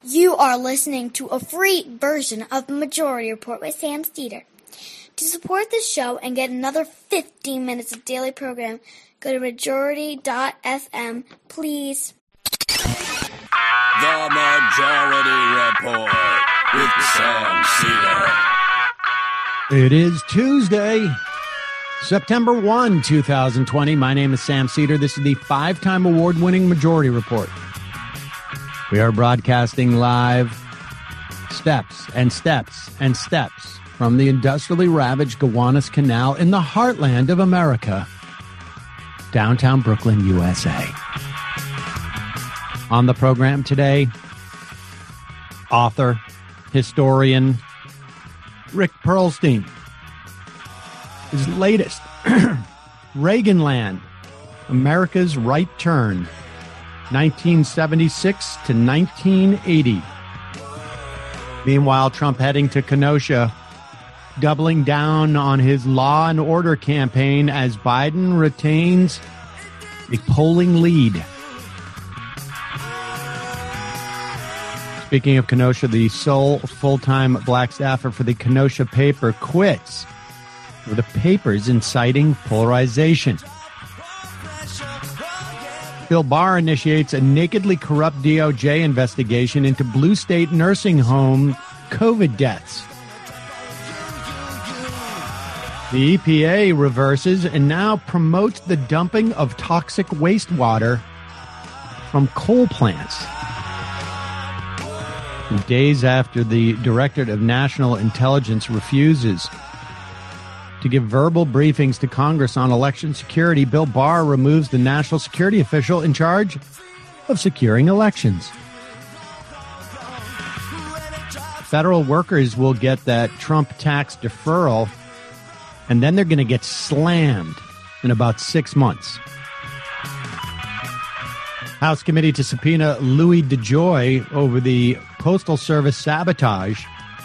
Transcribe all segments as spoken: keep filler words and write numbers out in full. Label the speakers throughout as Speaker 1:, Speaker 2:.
Speaker 1: You are listening to a free version of the Majority Report with Sam Steeder. To support this show and get another fifteen minutes of daily program, go to majority dot f m, please.
Speaker 2: The Majority Report with Sam Steeder.
Speaker 3: It is Tuesday, September first, two thousand twenty. My name is Sam Steeder. This is the five-time award-winning Majority Report. We are broadcasting live steps and steps and steps from the industrially ravaged Gowanus Canal in the heartland of America, downtown Brooklyn, U S A. On the program today, author, historian, Rick Perlstein. His latest, Reaganland, America's Right Turn, nineteen seventy-six to nineteen eighty. Meanwhile, Trump heading to Kenosha, doubling down on his law and order campaign as Biden retains a polling lead. Speaking of Kenosha, the sole full-time black staffer for the Kenosha paper quits for the paper's inciting polarization. Bill Barr initiates a nakedly corrupt D O J investigation into Blue State nursing home COVID deaths. The E P A reverses and now promotes the dumping of toxic wastewater from coal plants. Days after the Directorate of National Intelligence refuses to give verbal briefings to Congress on election security, Bill Barr removes the national security official in charge of securing elections. Federal workers will get that Trump tax deferral, and then they're going to get slammed in about six months. House committee to subpoena Louis DeJoy over the Postal Service sabotage.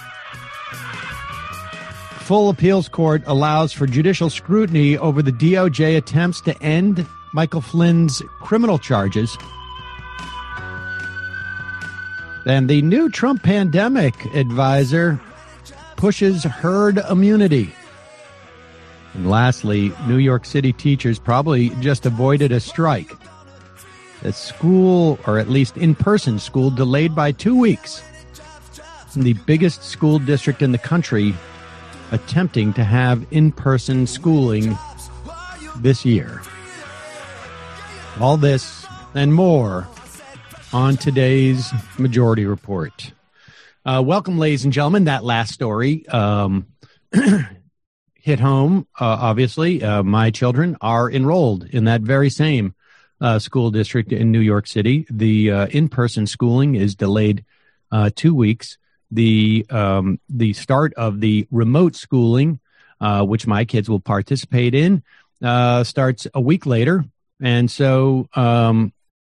Speaker 3: Full appeals court allows for judicial scrutiny over the D O J attempts to end Michael Flynn's criminal charges. And the new Trump pandemic advisor pushes herd immunity. And lastly, New York City teachers probably just avoided a strike. A school, or at least in-person school, delayed by two weeks. In the biggest school district in the country, attempting to have in-person schooling this year. All this and more on today's Majority Report. Uh, welcome, ladies and gentlemen. That last story um, hit home, uh, obviously. Uh, my children are enrolled in that very same uh, school district in New York City. The uh, in-person schooling is delayed uh, two weeks. The um, the start of the remote schooling, uh, which my kids will participate in, uh, starts a week later. And so um,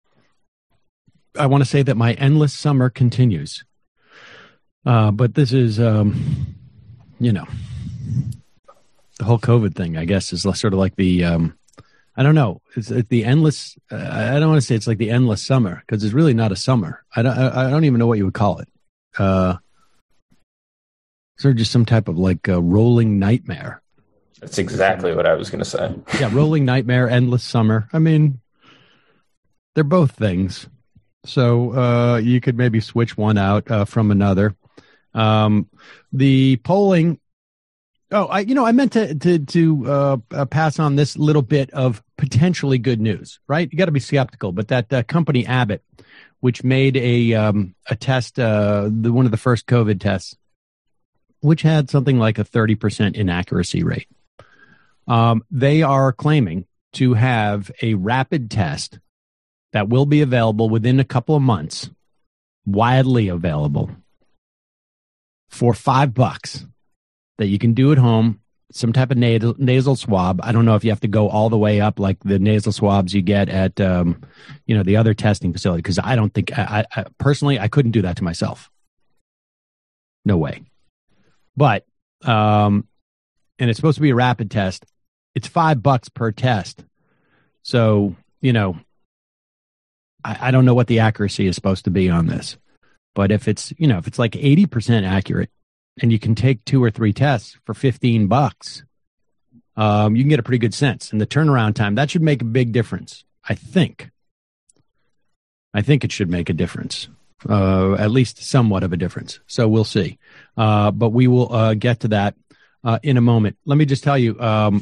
Speaker 3: I want to say that my endless summer continues. Uh, but this is, um, you know, the whole COVID thing, I guess, is sort of like the, um, I don't know, it's, it's the endless, uh, I don't want to say it's like the endless summer, because it's really not a summer. I don't, I, I don't even know what you would call it. Uh, sort of just some type of like a rolling nightmare.
Speaker 4: That's exactly what I was going to say.
Speaker 3: Yeah, rolling nightmare, endless summer. I mean, they're both things. So uh, you could maybe switch one out uh, from another. Um, the polling. Oh, I you know I meant to to to uh, uh, pass on this little bit of potentially good news. Right, you got to be skeptical, but that uh, company Abbott, which made a um, a test, uh, the one of the first COVID tests, which had something like a thirty percent inaccuracy rate. Um, they are claiming to have a rapid test that will be available within a couple of months, widely available, for five bucks, that you can do at home, some type of nasal, nasal swab. I don't know if you have to go all the way up like the nasal swabs you get at, um, you know, the other testing facility, because I don't think, I, I personally, I couldn't do that to myself. No way. But, um, and it's supposed to be a rapid test. It's five bucks per test. So, you know, I, I don't know what the accuracy is supposed to be on this. But if it's, you know, if it's like eighty percent accurate and you can take two or three tests for fifteen bucks, um, you can get a pretty good sense. And the turnaround time, that should make a big difference. I think. I think it should make a difference, uh, at least somewhat of a difference. So we'll see. Uh, but we will uh, get to that uh, in a moment. Let me just tell you, um,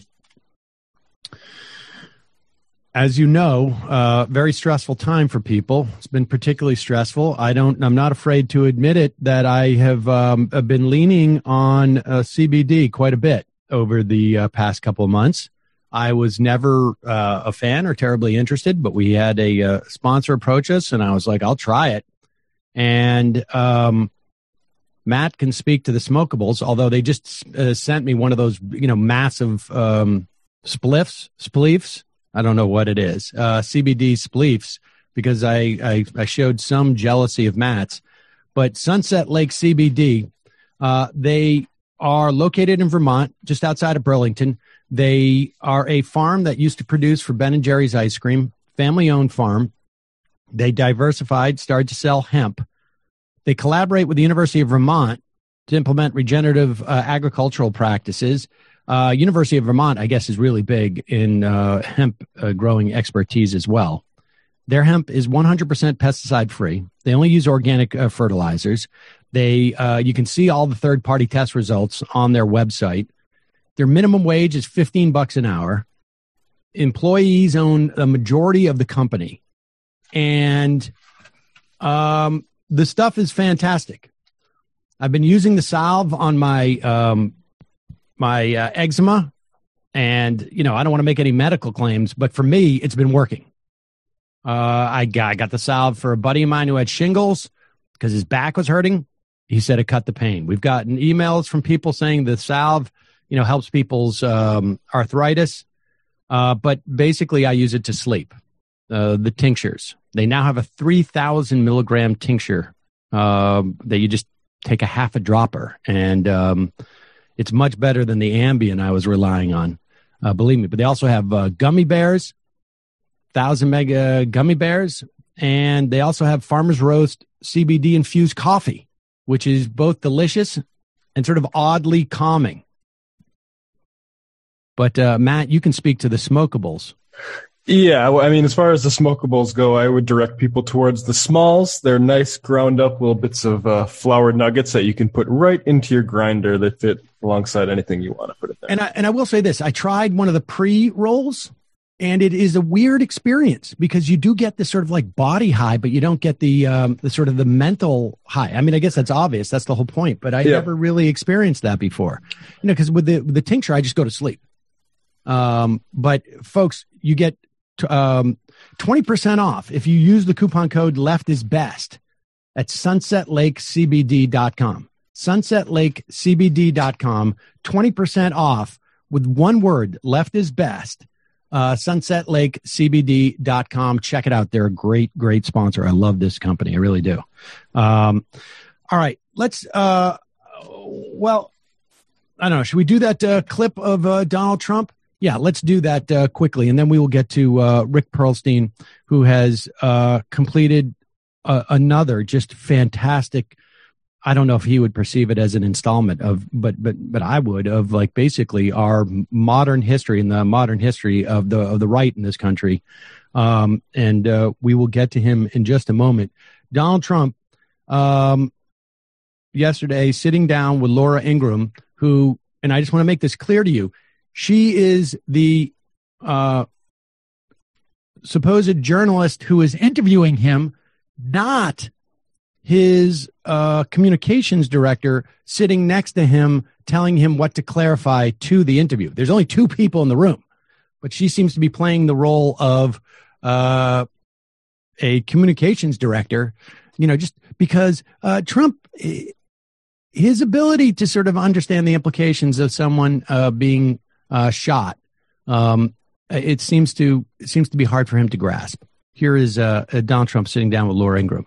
Speaker 3: as you know, uh, very stressful time for people. It's been particularly stressful. I don't, I'm not afraid to admit it that I have um, been leaning on uh, C B D quite a bit over the uh, past couple of months. I was never uh, a fan or terribly interested, but we had a uh, sponsor approach us, and I was like, I'll try it. And um, Matt can speak to the smokables, although they just uh, sent me one of those, you know, massive um, spliffs, spleefs. I don't know what it is, uh, C B D spleefs, because I, I, I showed some jealousy of Matt's. But Sunset Lake C B D, uh, they are located in Vermont, just outside of Burlington. They are a farm that used to produce for Ben and Jerry's ice cream, family-owned farm. They diversified, started to sell hemp. They collaborate with the University of Vermont to implement regenerative uh, agricultural practices. Uh, University of Vermont, I guess, is really big in uh, hemp uh, growing expertise as well. Their hemp is one hundred percent pesticide-free. They only use organic uh, fertilizers. They, uh, you can see all the third-party test results on their website. Their minimum wage is fifteen bucks an hour. Employees own a majority of the company. And um, the stuff is fantastic. I've been using the salve on my um, my uh, eczema, and, you know, I don't want to make any medical claims, but for me, it's been working. Uh, I, got, I got the salve for a buddy of mine who had shingles because his back was hurting. He said it cut the pain. We've gotten emails from people saying the salve, you know, helps people's um, arthritis. Uh, but basically, I use it to sleep. Uh, the tinctures. They now have a three thousand milligram tincture uh, that you just take a half a dropper. And um, it's much better than the Ambien I was relying on, uh, believe me. But they also have uh, gummy bears, one thousand mega gummy bears. And they also have Farmer's Roast C B D infused coffee, which is both delicious and sort of oddly calming. But, uh, Matt, you can speak to the smokables.
Speaker 5: Yeah, well, I mean, as far as the smokables go, I would direct people towards the smalls. They're nice, ground-up little bits of uh, flour nuggets that you can put right into your grinder that fit alongside anything you want to put it there.
Speaker 3: And I, and I will say this. I tried one of the pre-rolls, and it is a weird experience because you do get this sort of like body high, but you don't get the um, the sort of the mental high. I mean, I guess that's obvious. That's the whole point. But I yeah. never really experienced that before. You know, because with the, with the tincture, I just go to sleep. Um, but folks, you get um, twenty percent off if you use the coupon code Left is Best at sunset lake c b d dot com. sunset lake c b d dot com, twenty percent off with one word, Left is Best. Uh, sunset lake c b d dot com. Check it out. They're a great, great sponsor. I love this company. I really do. Um, all right. Let's, uh, well, I don't know. Should we do that uh, clip of uh, Donald Trump? Yeah, let's do that uh, quickly, and then we will get to uh, Rick Perlstein, who has uh, completed uh, another just fantastic. I don't know if he would perceive it as an installment of, but but but I would, of like basically our modern history and the modern history of the of the right in this country, um, and uh, we will get to him in just a moment. Donald Trump, um, yesterday, sitting down with Laura Ingraham, who, and I just want to make this clear to you. She is the uh, supposed journalist who is interviewing him, not his uh, communications director sitting next to him, telling him what to clarify to the interview. There's only two people in the room, but she seems to be playing the role of uh, a communications director, you know, just because uh, Trump, his ability to sort of understand the implications of someone uh, being Uh, shot. Um, it seems to it seems to be hard for him to grasp. Here is uh, Donald Trump sitting down with Laura Ingraham.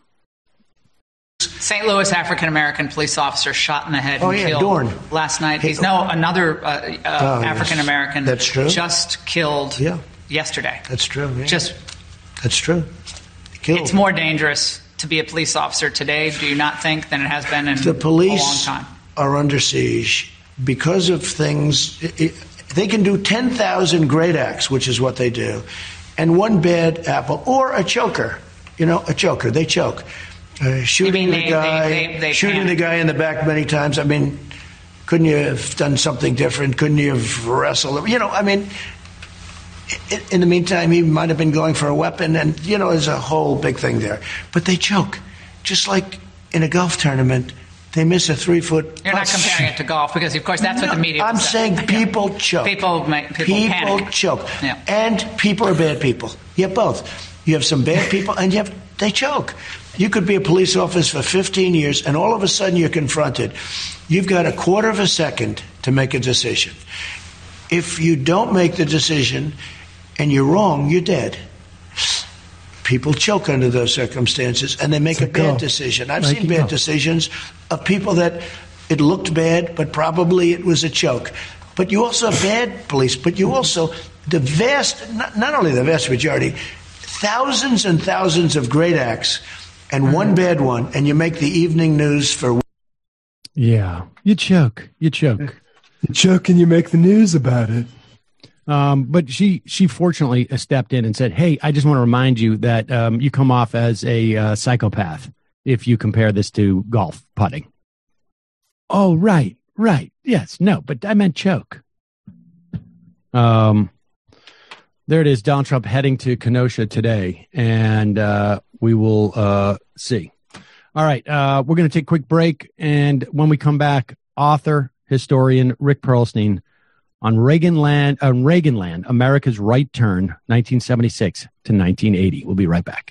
Speaker 6: Saint Louis African-American police officer shot in the head
Speaker 7: oh,
Speaker 6: and
Speaker 7: yeah,
Speaker 6: killed
Speaker 7: Dorn.
Speaker 6: last night. He's no another uh, uh,
Speaker 7: oh,
Speaker 6: African-American.
Speaker 7: Yes. That's true.
Speaker 6: Just killed
Speaker 7: yeah.
Speaker 6: yesterday.
Speaker 7: That's true. Yeah.
Speaker 6: Just
Speaker 7: that's true. Killed.
Speaker 6: It's more dangerous to be a police officer today, do you not think, than it has been in
Speaker 7: the police
Speaker 6: a long time?
Speaker 7: Are under siege because of things. It, it, they can do ten thousand great acts, which is what they do, and one bad apple or a choker. You know, a choker. They choke. Uh, shooting
Speaker 6: they,
Speaker 7: the guy,
Speaker 6: they, they, they
Speaker 7: shooting
Speaker 6: panic.
Speaker 7: the guy in the back many times. I mean, couldn't you have done something different? Couldn't you have wrestled? You know, I mean, in the meantime, he might have been going for a weapon, and, you know, there's a whole big thing there. But they choke. Just like in a golf tournament, they miss a three-foot
Speaker 6: You're not comparing it to golf because, of course, that's
Speaker 7: no,
Speaker 6: what the media
Speaker 7: I'm
Speaker 6: will say.
Speaker 7: saying people
Speaker 6: yeah.
Speaker 7: choke.
Speaker 6: People, make, people,
Speaker 7: people
Speaker 6: panic.
Speaker 7: choke.
Speaker 6: Yeah.
Speaker 7: And people are bad people. You have both. You have some bad people, and you have they choke. You could be a police officer for fifteen years, and all of a sudden you're confronted. You've got a quarter of a second to make a decision. If you don't make the decision and you're wrong, you're dead. People choke under those circumstances, and they make a bad decision. I've seen bad decisions of people that it looked bad, but probably it was a choke. But you also have bad police, but you also, the vast, not, not only the vast majority, thousands and thousands of great acts and one bad one, and you make the evening news for...
Speaker 3: Yeah, you choke. You choke.
Speaker 5: You choke and you make the news about it.
Speaker 3: Um, but she she fortunately stepped in and said, hey, I just want to remind you that um, you come off as a uh, psychopath if you compare this to golf putting. Oh, right, right. Yes, no, but I meant choke. Um, there it is, Donald Trump heading to Kenosha today, and uh, we will uh, see. All right, uh, we're going to take a quick break, and when we come back, author, historian Rick Perlstein on Reaganland, uh, Reaganland, America's Right Turn, nineteen seventy-six to nineteen eighty. We'll be right back.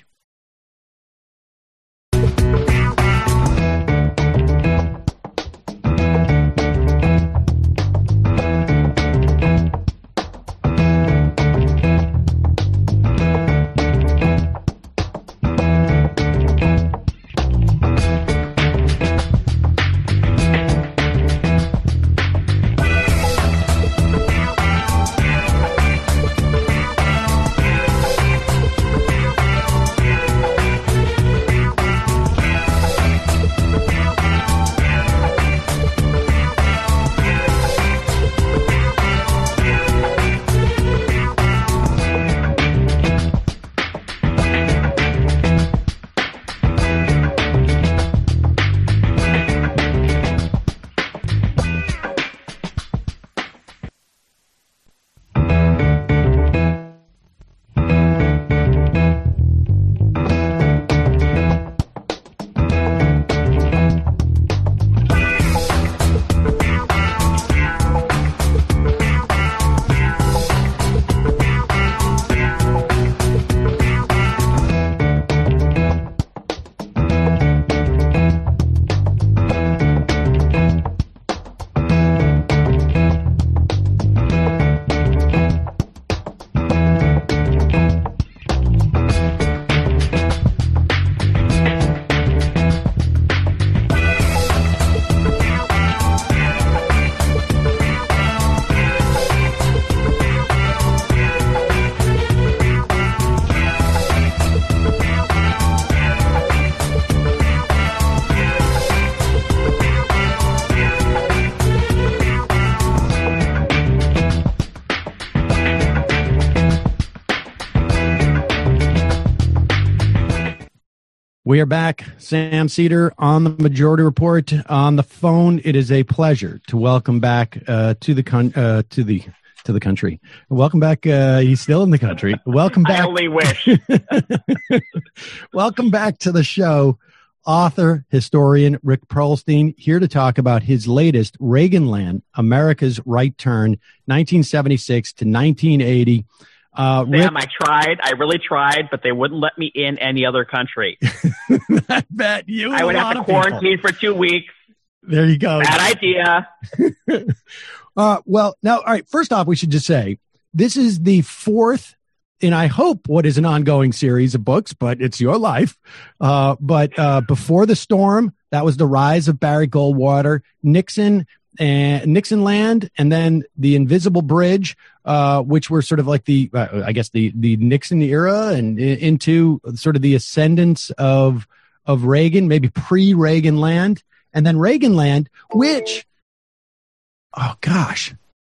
Speaker 3: We are back. Sam Seder on the Majority Report on the phone. It is a pleasure to welcome back uh, to the con- uh, to the to the country. Welcome back. Uh, he's still in the country. Welcome back.
Speaker 8: I only wish.
Speaker 3: Welcome back to the show. Author, historian Rick Perlstein here to talk about his latest Reaganland, America's Right Turn, nineteen seventy-six to nineteen eighty. Uh,
Speaker 8: Sam,
Speaker 3: Rick,
Speaker 8: I tried. I really tried, but they wouldn't let me in any other country.
Speaker 3: I bet you.
Speaker 8: I would have to quarantine for two weeks.
Speaker 3: There you go.
Speaker 8: Bad idea.
Speaker 3: uh, well, now, all right. First off, we should just say this is the fourth, and I hope what is an ongoing series of books, but it's your life. Uh, but uh, Before the Storm, that was the rise of Barry Goldwater, Nixon and Nixon Land, and then The Invisible Bridge, uh, which were sort of like the, uh, I guess the, the Nixon era and into sort of the ascendance of, of Reagan, maybe pre-Reagan land, and then Reagan land, which, oh gosh,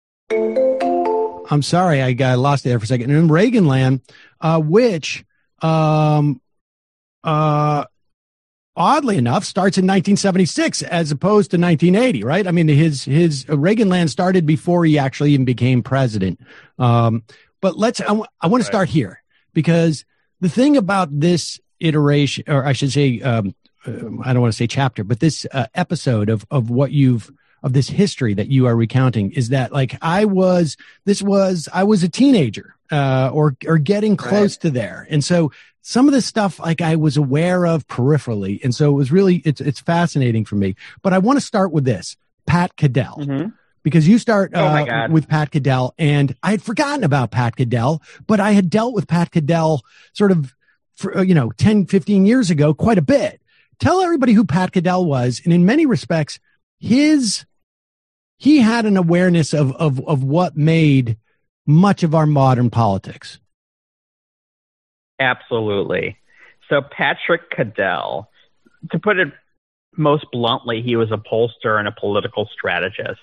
Speaker 3: I'm sorry, I got lost there for a second. And in Reagan land, uh, which, um, uh, oddly enough, starts in nineteen seventy-six as opposed to nineteen eighty, right? I mean, his his uh, Reagan land started before he actually even became president. Um, but let's, I, w- I want to start here, because the thing about this iteration, or I should say, um, uh, I don't want to say chapter, but this uh, episode of of what you've of this history that you are recounting is that, like, I was, this was, I was a teenager, uh, or, or getting close right. to there. And so some of this stuff, like, I was aware of peripherally. And so it was really, it's, it's fascinating for me, but I want to start with this, Pat Caddell, mm-hmm. because you start uh, oh with Pat Caddell, and I had forgotten about Pat Caddell, but I had dealt with Pat Caddell sort of, for, you know, ten, fifteen years ago, quite a bit. Tell everybody who Pat Caddell was. And in many respects, his, he had an awareness of, of, of what made much of our modern politics.
Speaker 8: Absolutely. So Patrick Caddell, to put it most bluntly, he was a pollster and a political strategist.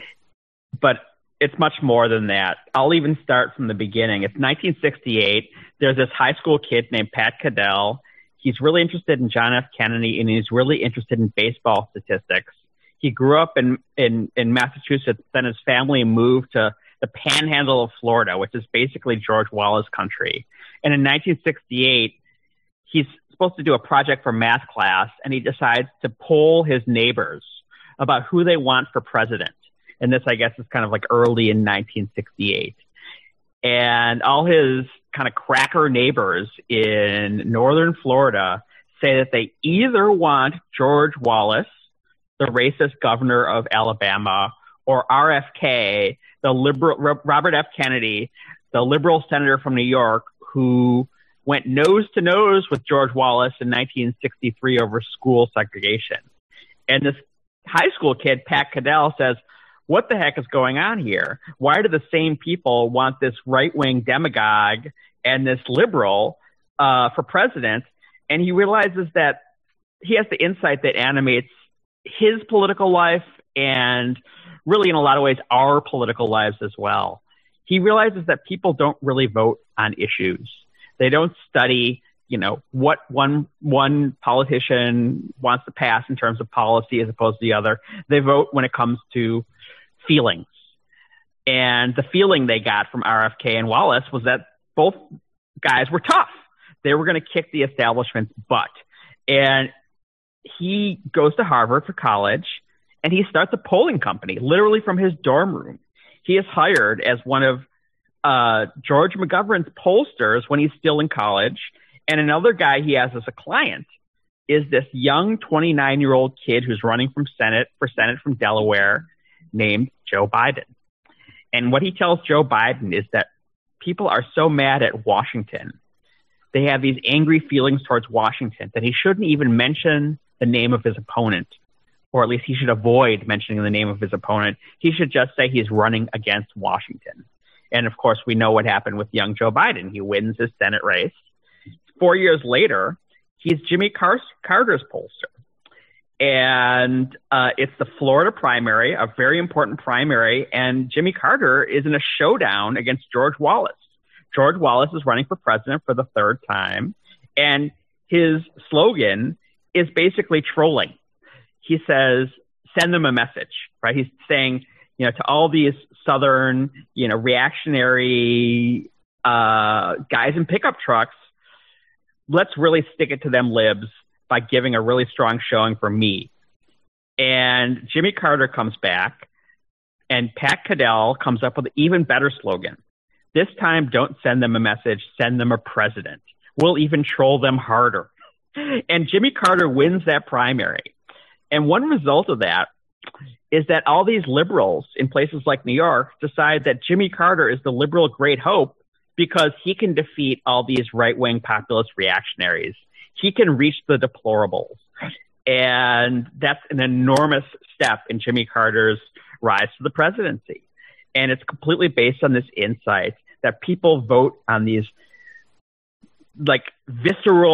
Speaker 8: But it's much more than that. I'll even start from the beginning. It's nineteen sixty-eight. There's this high school kid named Pat Caddell. He's really interested in John F. Kennedy, and he's really interested in baseball statistics. He grew up in, in, in Massachusetts, then his family moved to the panhandle of Florida, which is basically George Wallace country. And in nineteen sixty-eight, he's supposed to do a project for math class, and he decides to poll his neighbors about who they want for president. And this, I guess, is kind of like early in nineteen sixty-eight. And all his kind of cracker neighbors in northern Florida say that they either want George Wallace, the racist governor of Alabama, or R F K, the liberal, Robert F. Kennedy, the liberal senator from New York, who went nose to nose with George Wallace in nineteen sixty-three over school segregation. And this high school kid, Pat Caddell, says, what the heck is going on here? Why do the same people want this right-wing demagogue and this liberal uh, for president? And he realizes that he has the insight that animates his political life and really in a lot of ways our political lives as well. He realizes that people don't really vote on issues. They don't study, you know, what one one politician wants to pass in terms of policy as opposed to the other. They vote when it comes to feelings. And the feeling they got from R F K and Wallace was that both guys were tough. They were going to kick the establishment's butt. And he goes to Harvard for college, and he starts a polling company, literally from his dorm room. He is hired as one of uh, George McGovern's pollsters when he's still in college. And another guy he has as a client is this young twenty-nine-year-old kid who's running from Senate for Senate from Delaware named Joe Biden. And what he tells Joe Biden is that people are so mad at Washington. They have these angry feelings towards Washington that he shouldn't even mention the name of his opponent, or at least he should avoid mentioning the name of his opponent. He should just say he's running against Washington. And of course, we know what happened with young Joe Biden. He wins his Senate race. Four years later, he's Jimmy Car- Carter's pollster. And uh, it's the Florida primary, a very important primary. And Jimmy Carter is in a showdown against George Wallace. George Wallace is running for president for the third time. And his slogan is basically trolling. He says, send them a message, right? He's saying, you know, to all these Southern, you know, reactionary uh, guys in pickup trucks, let's really stick it to them libs by giving a really strong showing for me. And Jimmy Carter comes back, and Pat Caddell comes up with an even better slogan. This time, don't send them a message, send them a president. We'll even troll them harder. And Jimmy Carter wins that primary. And one result of that is that all these liberals in places like New York decide that Jimmy Carter is the liberal great hope because he can defeat all these right-wing populist reactionaries. He can reach the deplorables. And that's an enormous step in Jimmy Carter's rise to the presidency. And it's completely based on this insight that people vote on these like visceral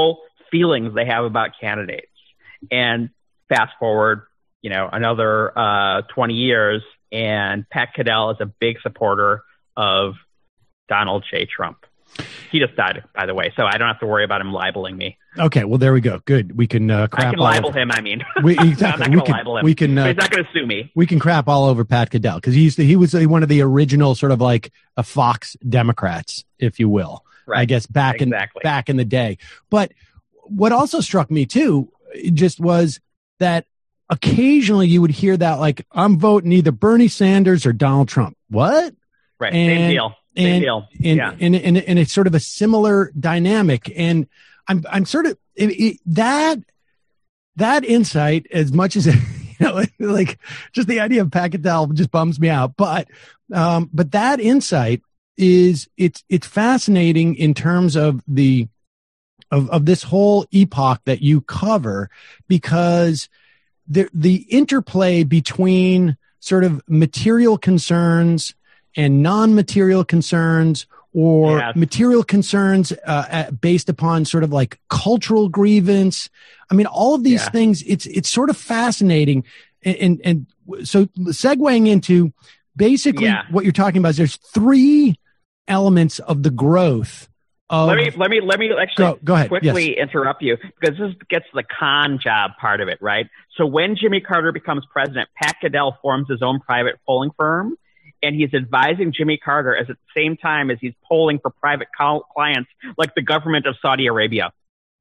Speaker 8: feelings they have about candidates. And fast forward, you know, another uh, twenty years, and Pat Caddell is a big supporter of Donald J. Trump. He just died, by the way, so I don't have to worry about him libeling me.
Speaker 3: Okay, well, there we go. Good. We can uh, crap
Speaker 8: I can
Speaker 3: all
Speaker 8: libel
Speaker 3: over.
Speaker 8: him, I mean.
Speaker 3: We, exactly.
Speaker 8: No, I'm not
Speaker 3: we
Speaker 8: going to
Speaker 3: can,
Speaker 8: libel him.
Speaker 3: we can, uh,
Speaker 8: he's not going to sue me.
Speaker 3: We can crap all over Pat Caddell because he's he was one of the original sort of like a Fox Democrats, if you will.
Speaker 8: Right.
Speaker 3: I guess back
Speaker 8: exactly.
Speaker 3: in back in the day. But what also struck me too, just was that occasionally you would hear that like, I'm voting either Bernie Sanders or Donald Trump. What?
Speaker 8: Right.
Speaker 3: And,
Speaker 8: Same deal. Same
Speaker 3: and,
Speaker 8: deal.
Speaker 3: And,
Speaker 8: yeah.
Speaker 3: and, and, and, and it's sort of a similar dynamic. And I'm, I'm sort of it, it, that, that insight, as much as, you know, like just the idea of Pat Caddell just bums me out. But, um, but that insight is it's, it's fascinating in terms of the, of, of this whole epoch that you cover, because the, the interplay between sort of material concerns and non-material concerns, or
Speaker 8: yes.
Speaker 3: material concerns uh, based upon sort of like cultural grievance. I mean, all of these
Speaker 8: yeah.
Speaker 3: things, it's it's sort of fascinating. And, and, and so segueing into basically
Speaker 8: yeah.
Speaker 3: what you're talking about is there's three elements of the growth of...
Speaker 8: Let me, let me, let me actually
Speaker 3: go, go ahead.
Speaker 8: quickly
Speaker 3: yes.
Speaker 8: interrupt you, because this gets the con job part of it, right? So when Jimmy Carter becomes president, Pat Caddell forms his own private polling firm, and he's advising Jimmy Carter as at the same time as he's polling for private cl- clients like the government of Saudi Arabia.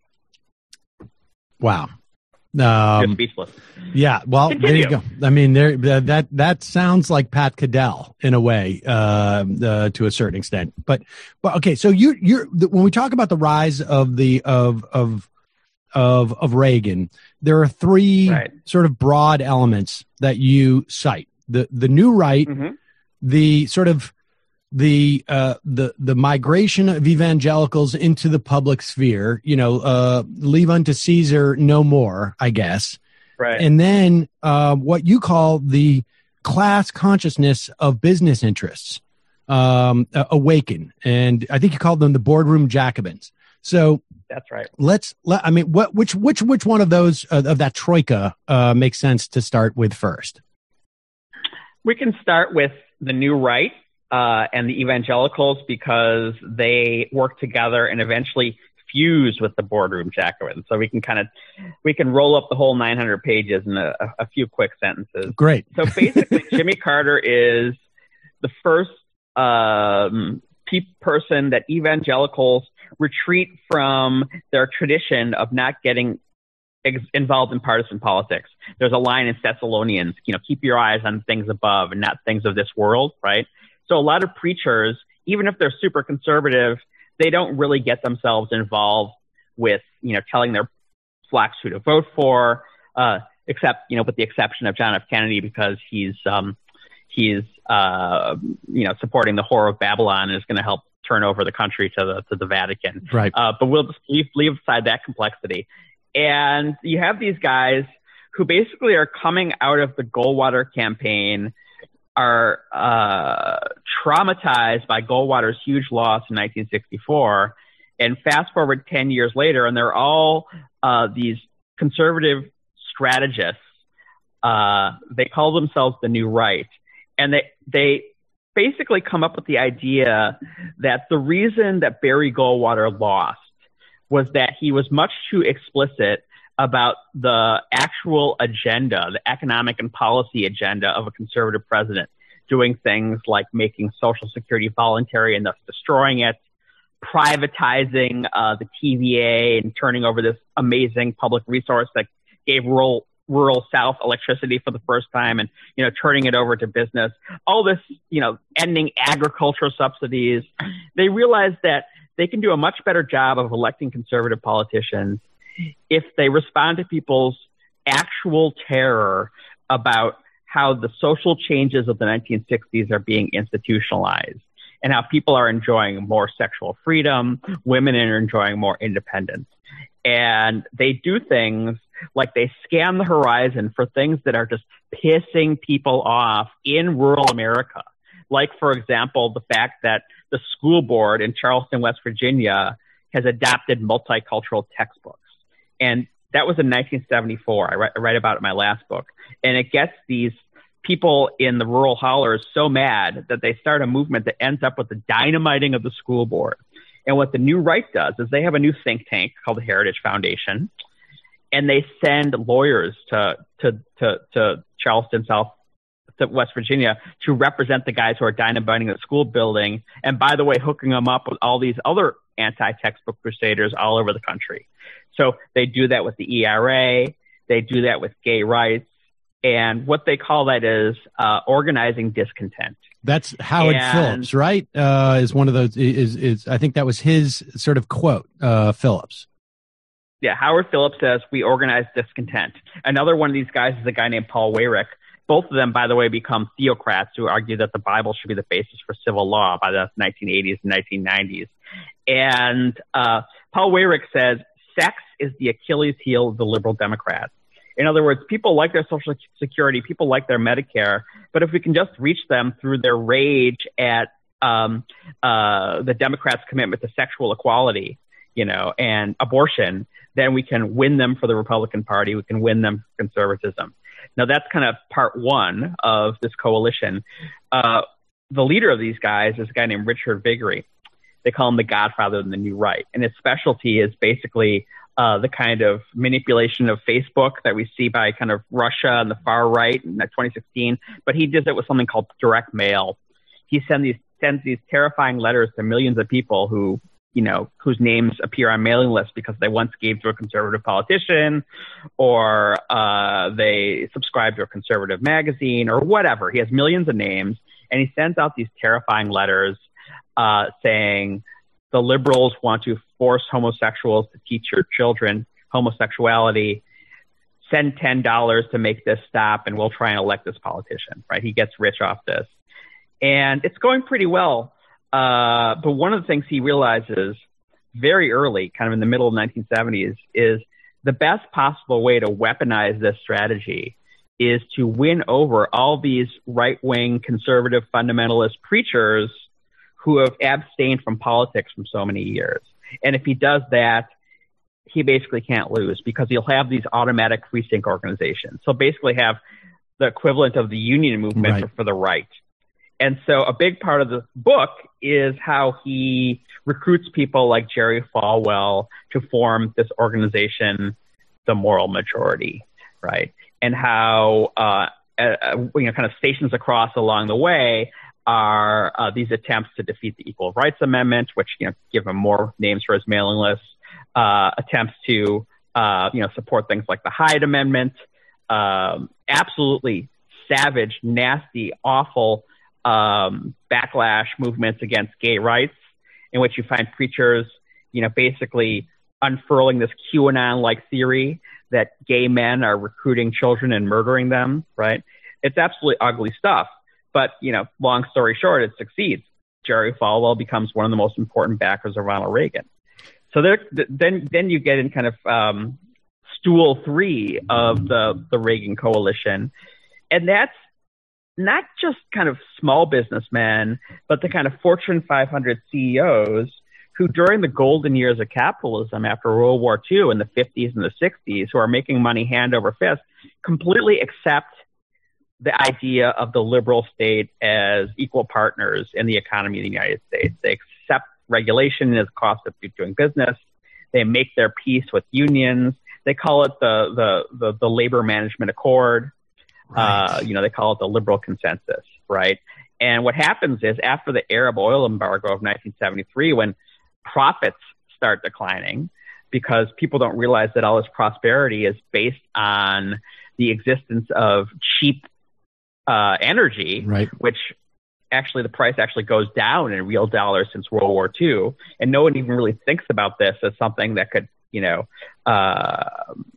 Speaker 3: Wow.
Speaker 8: You're
Speaker 3: Um,
Speaker 8: speechless.
Speaker 3: yeah. Well,
Speaker 8: Continue.
Speaker 3: there you go. I mean, there that that sounds like Pat Caddell in a way, uh, uh, to a certain extent. But, but okay. So you you're when we talk about the rise of the of of of of Reagan, there are three
Speaker 8: right.
Speaker 3: sort of broad elements that you cite: the the new right.
Speaker 8: Mm-hmm.
Speaker 3: The sort of the uh the the migration of evangelicals into the public sphere, you know, uh leave unto Caesar no more, I guess.
Speaker 8: Right.
Speaker 3: And then uh what you call the class consciousness of business interests um uh, awaken. And I think you called them the boardroom Jacobins. So
Speaker 8: that's right.
Speaker 3: Let's let I mean what which which which one of those uh, of that troika uh makes sense to start with first?
Speaker 8: We can start with the new right uh, and the evangelicals, because they work together and eventually fuse with the boardroom Jacobins. So we can kind of we can roll up the whole nine hundred pages in a, a few quick sentences.
Speaker 3: Great.
Speaker 8: So basically, Jimmy Carter is the first um, pe- person that evangelicals retreat from their tradition of not getting ex- involved in partisan politics. There's a line in Thessalonians, you know, keep your eyes on things above and not things of this world, right? So a lot of preachers, even if they're super conservative, they don't really get themselves involved with, you know, telling their flocks who to vote for, uh, except, you know, with the exception of John F. Kennedy, because he's, um, he's, uh, you know, supporting the whore of Babylon and is going to help turn over the country to the, to the Vatican.
Speaker 3: Right.
Speaker 8: Uh, but we'll just leave, leave aside that complexity. And you have these guys who basically are coming out of the Goldwater campaign, are uh, traumatized by Goldwater's huge loss in nineteen sixty-four, and fast forward ten years later, and they're all uh, these conservative strategists. Uh, they call themselves the New Right, and they they basically come up with the idea that the reason that Barry Goldwater lost was that he was much too explicit about the actual agenda, the economic and policy agenda of a conservative president, doing things like making Social Security voluntary and thus destroying it, privatizing uh, the T V A and turning over this amazing public resource that gave rural rural South electricity for the first time, and, you know, turning it over to business. All this, you know, ending agricultural subsidies. They realized that they can do a much better job of electing conservative politicians if they respond to people's actual terror about how the social changes of the nineteen sixties are being institutionalized and how people are enjoying more sexual freedom, women are enjoying more independence. And they do things like they scan the horizon for things that are just pissing people off in rural America. Like, for example, the fact that the school board in Charleston, West Virginia has adopted multicultural textbooks. And that was in nineteen seventy-four. I write, I write about it in my last book. And it gets these people in the rural hollers so mad that they start a movement that ends up with the dynamiting of the school board. And what the New Right does is they have a new think tank called the Heritage Foundation, and they send lawyers to to to, to Charleston, South to West Virginia, to represent the guys who are dynamiting the school building. And by the way, hooking them up with all these other anti-textbook crusaders all over the country. So they do that with the E R A. They do that with gay rights. And what they call that is uh, organizing discontent.
Speaker 3: That's Howard
Speaker 8: and,
Speaker 3: Phillips, right? Uh, is one of those, is, is, I think that was his sort of quote, uh, Phillips.
Speaker 8: Yeah, Howard Phillips says, we organize discontent. Another one of these guys is a guy named Paul Weyrich. Both of them, by the way, become theocrats who argue that the Bible should be the basis for civil law by the nineteen eighties and nineteen nineties. And uh, Paul Weyrich says, sex is the Achilles heel of the liberal Democrats. In other words, people like their Social Security, people like their Medicare, but if we can just reach them through their rage at um, uh, the Democrats' commitment to sexual equality, you know, and abortion, then we can win them for the Republican Party. We can win them for conservatism. Now, that's kind of part one of this coalition. Uh, the leader of these guys is a guy named Richard Viguerie. They call him the Godfather of the New Right. And his specialty is basically uh, the kind of manipulation of Facebook that we see by kind of Russia and the far right in twenty sixteen. But he does it with something called direct mail. He sends these, sends these terrifying letters to millions of people who, you know, whose names appear on mailing lists because they once gave to a conservative politician, or uh, they subscribed to a conservative magazine, or whatever. He has millions of names, and he sends out these terrifying letters uh, saying the liberals want to force homosexuals to teach your children homosexuality. Send ten dollars to make this stop, and we'll try and elect this politician, right? He gets rich off this. And it's going pretty well. Uh, but one of the things he realizes very early, kind of in the middle of the nineteen seventies, is the best possible way to weaponize this strategy is to win over all these right-wing conservative fundamentalist preachers who have abstained from politics for so many years. And if he does that, he basically can't lose because he'll have these automatic free sync organizations. So basically have the equivalent of the union movement
Speaker 3: Right.
Speaker 8: for, for the right. And so a big part of the book is how he recruits people like Jerry Falwell to form this organization, the Moral Majority, right? And how, uh, uh, you know, kind of stations across along the way are uh, these attempts to defeat the Equal Rights Amendment, which, you know, give him more names for his mailing list, uh, attempts to, uh, you know, support things like the Hyde Amendment, um, absolutely savage, nasty, awful um, backlash movements against gay rights, in which you find preachers, you know, basically unfurling this QAnon-like theory that gay men are recruiting children and murdering them, right? It's absolutely ugly stuff. But, you know, long story short, it succeeds. Jerry Falwell becomes one of the most important backers of Ronald Reagan. So there, then, then you get in kind of um, stool three of the, the Reagan coalition. And that's not just kind of small businessmen, but the kind of Fortune five hundred C E Os who during the golden years of capitalism after World War Two in the fifties and the sixties, who are making money hand over fist, completely accept the idea of the liberal state as equal partners in the economy of the United States. They accept regulation as a cost of doing business. They make their peace with unions. They call it the the the, the labor management accord. Right. Uh, you know, they call it the liberal consensus, right? And what happens is after the Arab oil embargo of nineteen seventy-three, when profits start declining because people don't realize that all this prosperity is based on the existence of cheap uh, energy,
Speaker 3: right.
Speaker 8: which actually the price actually goes down in real dollars since World War Two. And no one even really thinks about this as something that could, you know, uh,